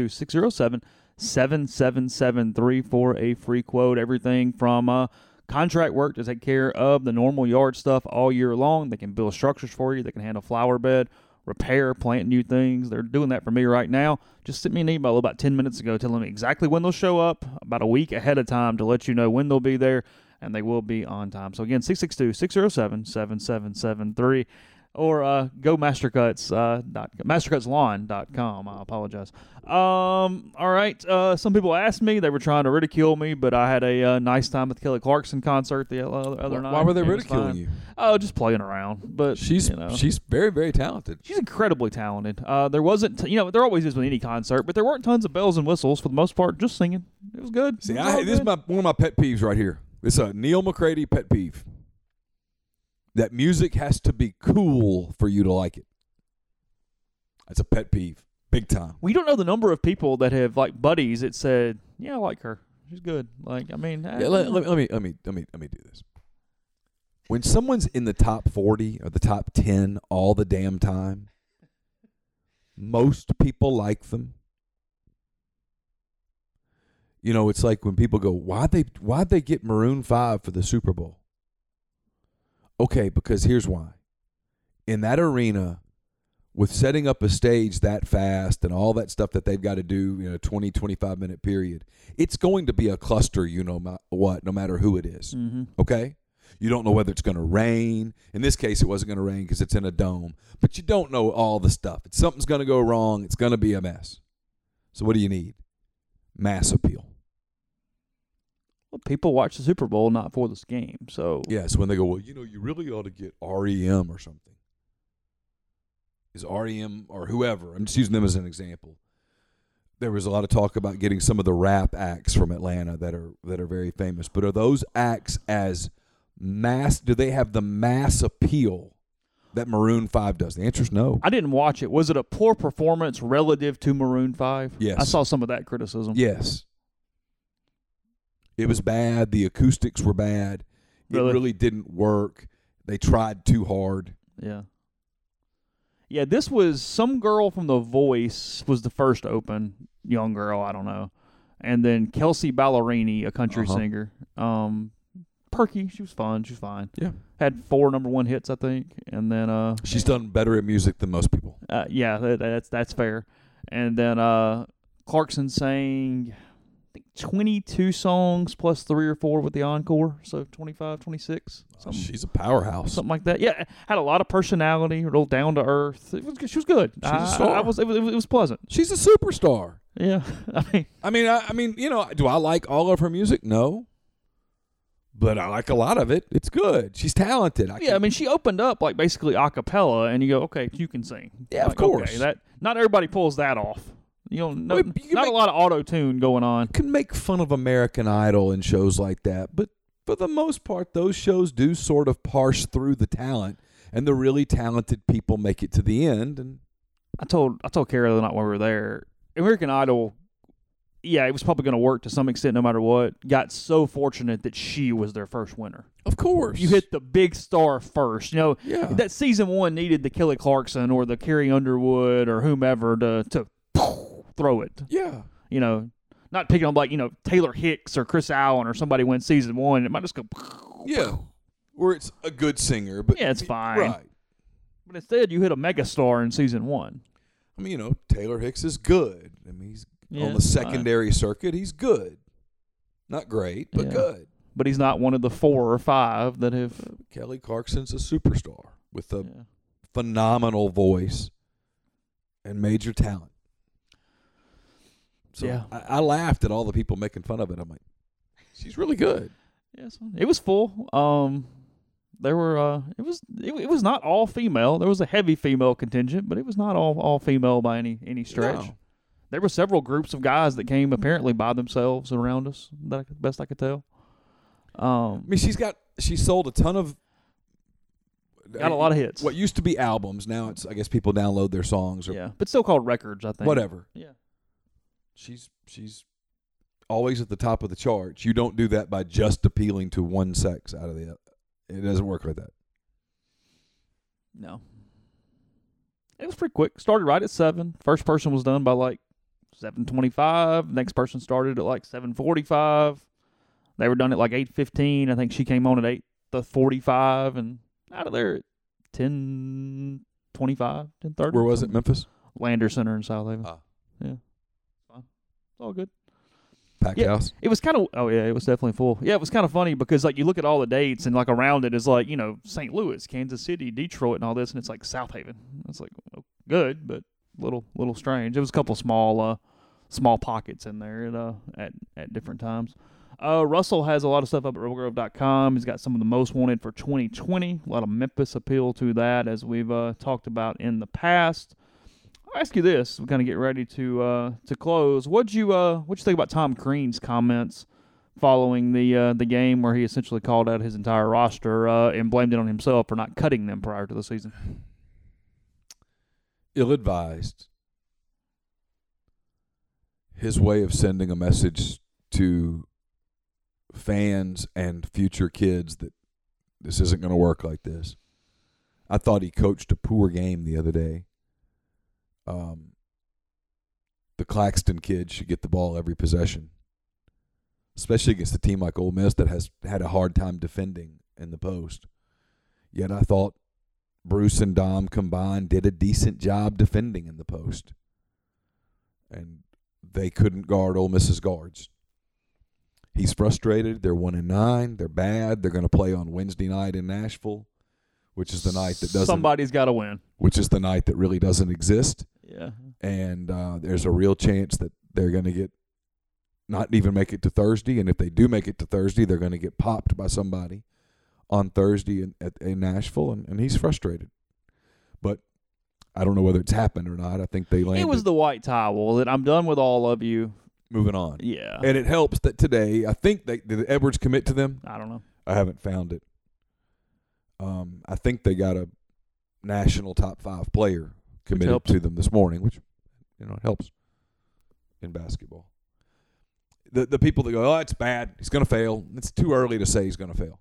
662-607-7773 for a free quote. Everything from contract work to take care of the normal yard stuff all year long. They can build structures for you. They can handle flower bed, repair, plant new things. They're doing that for me right now. Just sent me an email about 10 minutes ago telling me exactly when they'll show up, about a week ahead of time to let you know when they'll be there, and they will be on time. So again, 662-607-7773 or go mastercutslawn.com. I apologize. All right. Some people asked me. They were trying to ridicule me, but I had a nice time at the Kelly Clarkson concert the other night. Why were they ridiculing you? Oh, just playing around. But she's very, very talented. She's incredibly talented. There wasn't, there always is with any concert, but there weren't tons of bells and whistles for the most part. Just singing. It was good. See, this is one of my pet peeves right here. This is a Neil McCready pet peeve. That music has to be cool for you to like it. That's a pet peeve, big time. We don't know the number of people that have like buddies that said, "Yeah, I like her. She's good." Like, I mean, let me do this. When someone's in the top 40 or the top 10 all the damn time, most people like them. It's like when people go, "Why'd they get Maroon 5 for the Super Bowl?" Okay, because here's why. In that arena, with setting up a stage that fast and all that stuff that they've got to do, 20, 25-minute period, it's going to be a cluster, no matter who it is. Mm-hmm. Okay? You don't know whether it's going to rain. In this case, it wasn't going to rain because it's in a dome. But you don't know all the stuff. If something's going to go wrong, it's going to be a mess. So what do you need? Mass appeal. Well, people watch the Super Bowl not for this game, so yes. When they go, well, you really ought to get REM or something. Is REM or whoever? I'm just using them as an example. There was a lot of talk about getting some of the rap acts from Atlanta that are very famous. But are those acts as mass? Do they have the mass appeal that Maroon 5 does? The answer is no. I didn't watch it. Was it a poor performance relative to Maroon 5? Yes. I saw some of that criticism. Yes. It was bad. The acoustics were bad. It really didn't work. They tried too hard. Yeah. Yeah, this was some girl from The Voice was the first open, young girl, I don't know. And then Kelsey Ballerini, a country singer. Perky, she was fun. She was fine. Yeah. Had 4 number 1 hits, I think. And then she's done better at music than most people. Yeah, that's fair. And then Clarkson sang, I think, 22 songs plus 3 or 4 with the encore, so 25, 26. She's a powerhouse. Something like that. Yeah, had a lot of personality, real down to earth. She was good. She's a star. It was pleasant. She's a superstar. Yeah, I mean, do I like all of her music? No. But I like a lot of it. It's good. She's talented. She opened up like basically a cappella, and you go, okay, you can sing. Yeah, of course. Okay, not everybody pulls that off. Not a lot of auto-tune going on. You can make fun of American Idol and shows like that, but for the most part, those shows do sort of parse through the talent, and the really talented people make it to the end. And I told Carol the night when we were there, American Idol yeah, it was probably going to work to some extent no matter what, got so fortunate that she was their first winner. Of course. You hit the big star first. Yeah. That season 1 needed the Kelly Clarkson or the Carrie Underwood or whomever to throw it. Yeah. Not picking on Taylor Hicks or Chris Allen or somebody wins season 1. It might just go. Yeah. Or it's a good singer. But Yeah, it's fine. Right. But instead, you hit a megastar in season 1. I mean, Taylor Hicks is good. I mean, he's on the it's secondary circuit. He's good. Not great, but good. But he's not one of the 4 or 5 that have. Kelly Clarkson's a superstar with a phenomenal voice and major talent. So I laughed at all the people making fun of it. I'm like, she's really good. Yes, it was full. There were it was not all female. There was a heavy female contingent, but it was not all female by any stretch. No. There were several groups of guys that came apparently by themselves around us. Best I could tell. I mean, she sold a ton of. Got a lot of hits. What used to be albums, now it's, I guess, people download their songs or but still called records, I think. whatever. Yeah. She's always at the top of the charts. You don't do that by just appealing to one sex out of the. It doesn't work like that. No. It was pretty quick. Started right at 7. First person was done by 7:25. Next person started at 7:45. They were done at 8:15. I think she came on at 8:45 and out of there at 10:25, 10:30. Where was it? Memphis? Lander Center in South Haven. Ah. Yeah. Fine. It's all good. Packed house? It was kind of, it was definitely full. Yeah, it was kind of funny because, you look at all the dates and, around it is, St. Louis, Kansas City, Detroit, and all this, and it's, South Haven. It's, good, but little strange. It was a couple small pockets in there at different times. Russell has a lot of stuff up at RebelGrove.com. He's got some of the most wanted for 2020. A lot of Memphis appeal to that, as we've talked about in the past. I'll ask you this. We're going to get ready to close. What'd you think about Tom Crean's comments following the game, where he essentially called out his entire roster and blamed it on himself for not cutting them prior to the season? Ill-advised. His way of sending a message to fans and future kids that this isn't going to work like this. I thought he coached a poor game the other day. The Claxton kid should get the ball every possession, especially against a team like Ole Miss that has had a hard time defending in the post. Yet I thought Bruce and Dom combined did a decent job defending in the post, and they couldn't guard Ole Miss's guards. He's frustrated. They're 1-9. They're bad. They're going to play on Wednesday night in Nashville, which is the night that doesn't. Somebody's got to win. Which is the night that really doesn't exist. Yeah. And there's a real chance that they're going to not even make it to Thursday. And if they do make it to Thursday, they're going to get popped by somebody on Thursday in Nashville. And he's frustrated. But I don't know whether it's happened or not. I think they landed. It was the white towel that I'm done with all of you. Moving on. Yeah. And it helps that today, I think did Edwards commit to them? I don't know. I haven't found it. I think they got a national top 5 player committed to them this morning, which it helps in basketball. The people that go, it's bad, he's going to fail. It's too early to say he's going to fail.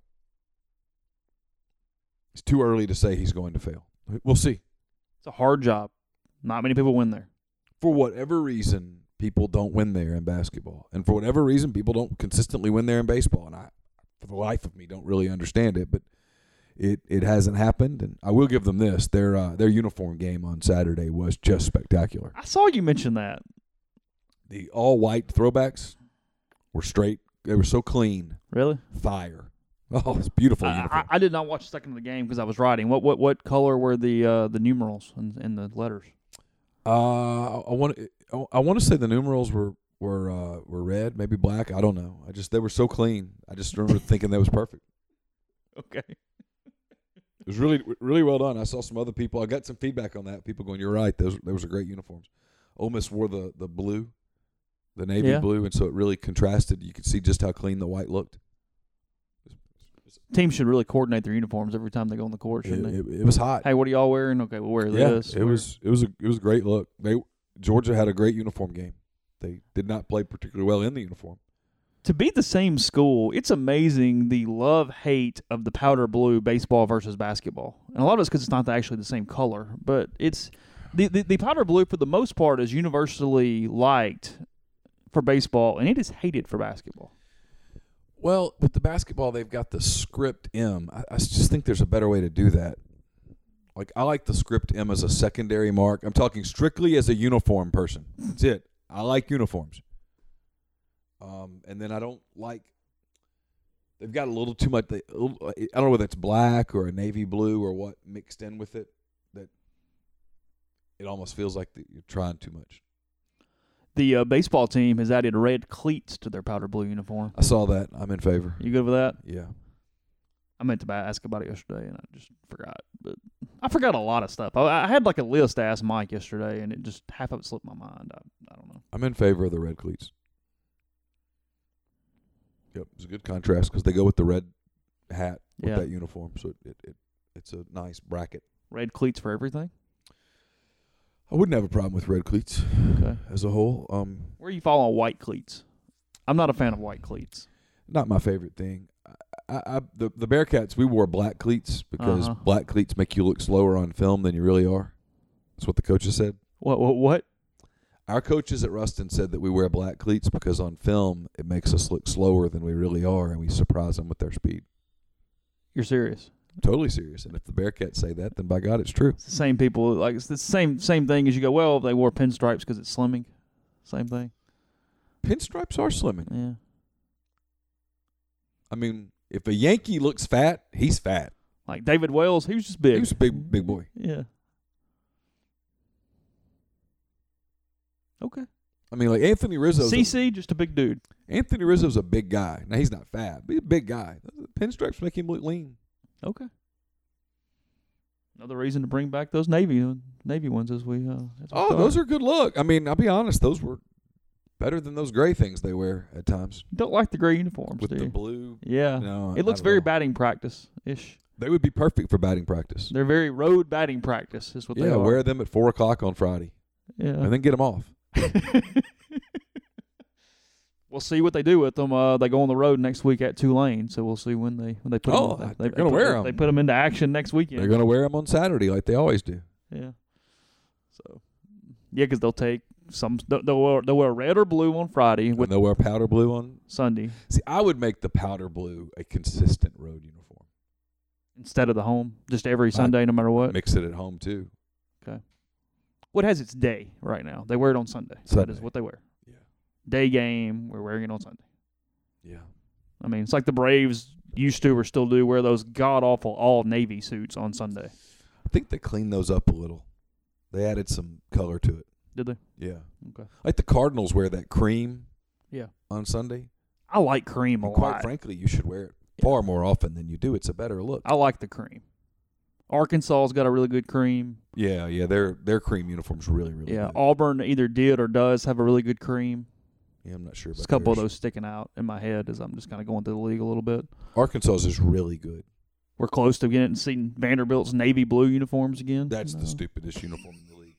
It's too early to say he's going to fail. We'll see. It's a hard job. Not many people win there. For whatever reason, people don't win there in basketball. And for whatever reason, people don't consistently win there in baseball. And I, for the life of me, don't really understand it. But it hasn't happened. And I will give them this. Their uniform game on Saturday was just spectacular. I saw you mention that. The all-white throwbacks were straight. They were so clean. Really? Fire. Oh, it's beautiful uniform. I did not watch a second of the game because I was writing. What color were the numerals and the letters? I want to say the numerals were red, maybe black. I don't know. They were so clean. I just remember thinking that was perfect. Okay. It was really, really well done. I saw some other people. I got some feedback on that. People going, "You're right. Those are great uniforms." Ole Miss wore the blue, the navy blue, and so it really contrasted. You could see just how clean the white looked. Teams should really coordinate their uniforms every time they go on the court, shouldn't they? It was hot. Hey, what are y'all wearing? Okay, we'll wear this. It was a great look. Georgia had a great uniform game. They did not play particularly well in the uniform. To be the same school, it's amazing the love-hate of the powder blue baseball versus basketball. And a lot of it's because it's not actually the same color. But it's the powder blue, for the most part, is universally liked for baseball, and it is hated for basketball. Well, with the basketball, they've got the script M. I just think there's a better way to do that. Like, I like the script M as a secondary mark. I'm talking strictly as a uniform person. That's it. I like uniforms. And then I don't like – they've got a little too much – I don't know whether it's black or a navy blue or what mixed in with it, that it almost feels like you're trying too much. The baseball team has added red cleats to their powder blue uniform. I saw that. I'm in favor. You good with that? Yeah. I meant to ask about it yesterday, and I just forgot. But I forgot a lot of stuff. I had like a list to ask Mike yesterday, and it just half of it slipped my mind. I don't know. I'm in favor of the red cleats. Yep, it's a good contrast because they go with the red hat with that uniform, so it's a nice bracket. Red cleats for everything? I wouldn't have a problem with red cleats as a whole. Where you fall on white cleats? I'm not a fan of white cleats. Not my favorite thing. The Bearcats, we wore black cleats because black cleats make you look slower on film than you really are. That's what the coaches said. What? Our coaches at Ruston said that we wear black cleats because on film it makes us look slower than we really are, and we surprise them with their speed. You're serious? Totally serious. And if the Bearcats say that, then by God, it's true. It's the same people. Like, it's the same thing as you go, well, they wore pinstripes because it's slimming. Same thing. Pinstripes are slimming. Yeah. I mean, if a Yankee looks fat, he's fat. Like David Wells, he was just big. He was a big boy. Yeah. Okay. I mean, like Anthony Rizzo. CC, just a big dude. Anthony Rizzo's a big guy. Now, he's not fat, but he's a big guy. Pinstripes make him look lean. Okay. Another reason to bring back those Navy ones as we those are good look. I mean, I'll be honest, those were better than those gray things they wear at times. Don't like the gray uniforms, with do the you? Blue. Yeah. No, it looks very batting practice-ish. They would be perfect for batting practice. They're very road batting practice is what they are. Yeah, wear them at 4 o'clock on Friday. Yeah. And then get them off. We'll see what they do with them. They go on the road next week at Tulane, so we'll see when they put them. They're going to wear them. They put them into action next weekend. They're going to wear them on Saturday like they always do. Yeah. So, yeah, because they'll take some. They'll wear red or blue on Friday. And they'll wear powder blue on Sunday. See, I would make the powder blue a consistent road uniform instead of the home, just every Sunday, no matter what. Mix it at home too. Okay. What has its day right now? They wear it on Sunday. That is what they wear. Yeah. Day game, we're wearing it on Sunday. Yeah. I mean, it's like the Braves used to or still do wear those god-awful all-Navy suits on Sunday. I think they cleaned those up a little. They added some color to it. Did they? Yeah. Okay. Like the Cardinals wear that cream on Sunday. I like cream a lot. Quite frankly, you should wear it far more often than you do. It's a better look. I like the cream. Arkansas's got a really good cream. Yeah, their cream uniform's really, really good. Auburn either did or does have a really good cream. Yeah, I'm not sure about There's a couple of those sticking out in my head as I'm just kind of going through the league a little bit. Arkansas's is really good. We're close to getting seeing Vanderbilt's navy blue uniforms again. That's the stupidest uniform in the league.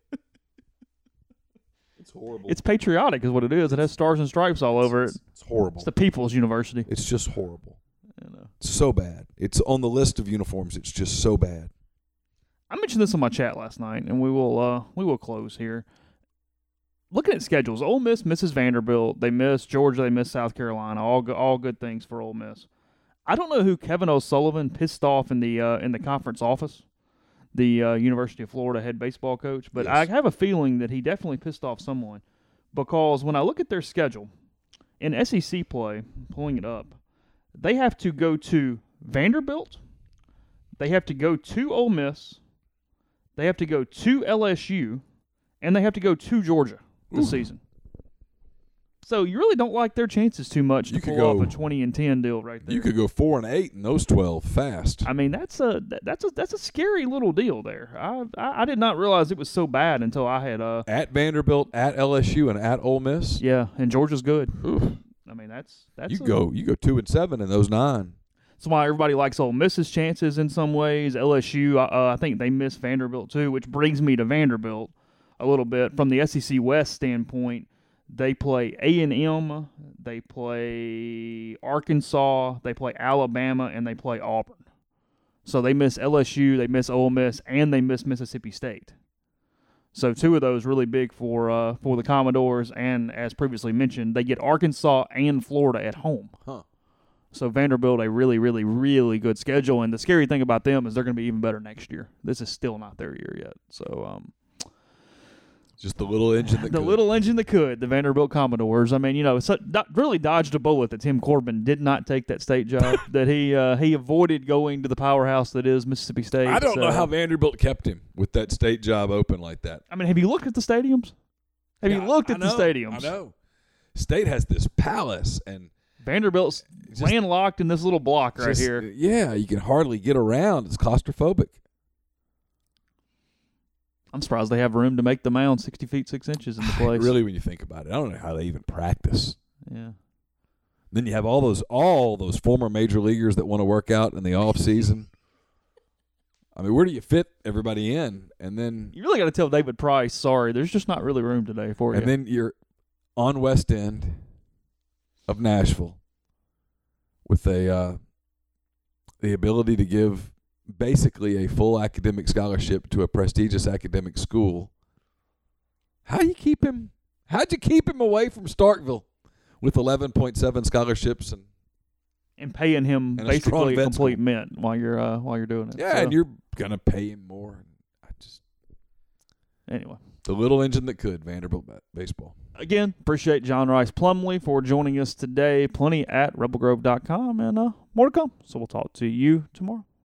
It's horrible. It's patriotic is what it is. It has stars and stripes all over it. It's horrible. It's the People's University. It's just horrible. I know. It's so bad. It's on the list of uniforms. It's just so bad. I mentioned this on my chat last night, and we will close here. Looking at schedules, Ole Miss misses Vanderbilt. They miss Georgia. They miss South Carolina. All good things for Ole Miss. I don't know who Kevin O'Sullivan pissed off in the conference office, the University of Florida head baseball coach, but yes. I have a feeling that he definitely pissed off someone because when I look at their schedule in SEC play, pulling it up, they have to go to Vanderbilt, they have to go to Ole Miss, they have to go to LSU, and they have to go to Georgia this season. So you really don't like their chances too much to pull off a 20-10 deal right there. You could go 4-8 in those 12 fast. I mean, that's a scary little deal there. I did not realize it was so bad until I had at Vanderbilt, at LSU, and at Ole Miss. Yeah, and Georgia's good. Oof. I mean, that's you go 2-7 in those 9. That's why everybody likes Ole Miss's chances in some ways. LSU, I think they miss Vanderbilt too, which brings me to Vanderbilt a little bit from the SEC West standpoint. They play A&M, they play Arkansas, they play Alabama, and they play Auburn. So they miss LSU, they miss Ole Miss, and they miss Mississippi State. So 2 of those really big for the Commodores, and as previously mentioned, they get Arkansas and Florida at home. Huh. So Vanderbilt, a really, really, really good schedule, and the scary thing about them is they're going to be even better next year. This is still not their year yet. So just the little engine that the could. little engine that could, the Vanderbilt Commodores. I mean, really dodged a bullet that Tim Corbin did not take that state job, that he avoided going to the powerhouse that is Mississippi State. I don't know how Vanderbilt kept him with that state job open like that. I mean, have you looked at the stadiums? Have you looked at the stadiums? I know. State has this palace, and Vanderbilt's landlocked in this little block right here. Yeah, you can hardly get around. It's claustrophobic. I'm surprised they have room to make the mound 60 feet 6 inches in the place. Really, when you think about it, I don't know how they even practice. Yeah. Then you have all those former major leaguers that want to work out in the off season. I mean, where do you fit everybody in? And then you really got to tell David Price, sorry, there's just not really room today for you. And then you're on West End of Nashville with the ability to give basically a full academic scholarship to a prestigious academic school. How'd you keep him away from Starkville with 11.7 scholarships and paying him basically a complete mint while you're doing it? Yeah, so. And you're gonna pay him more. Anyway, the little engine that could, Vanderbilt baseball. Again, appreciate John Rice Plumlee for joining us today. Plenty at rebelgrove.com, and more to come. So we'll talk to you tomorrow.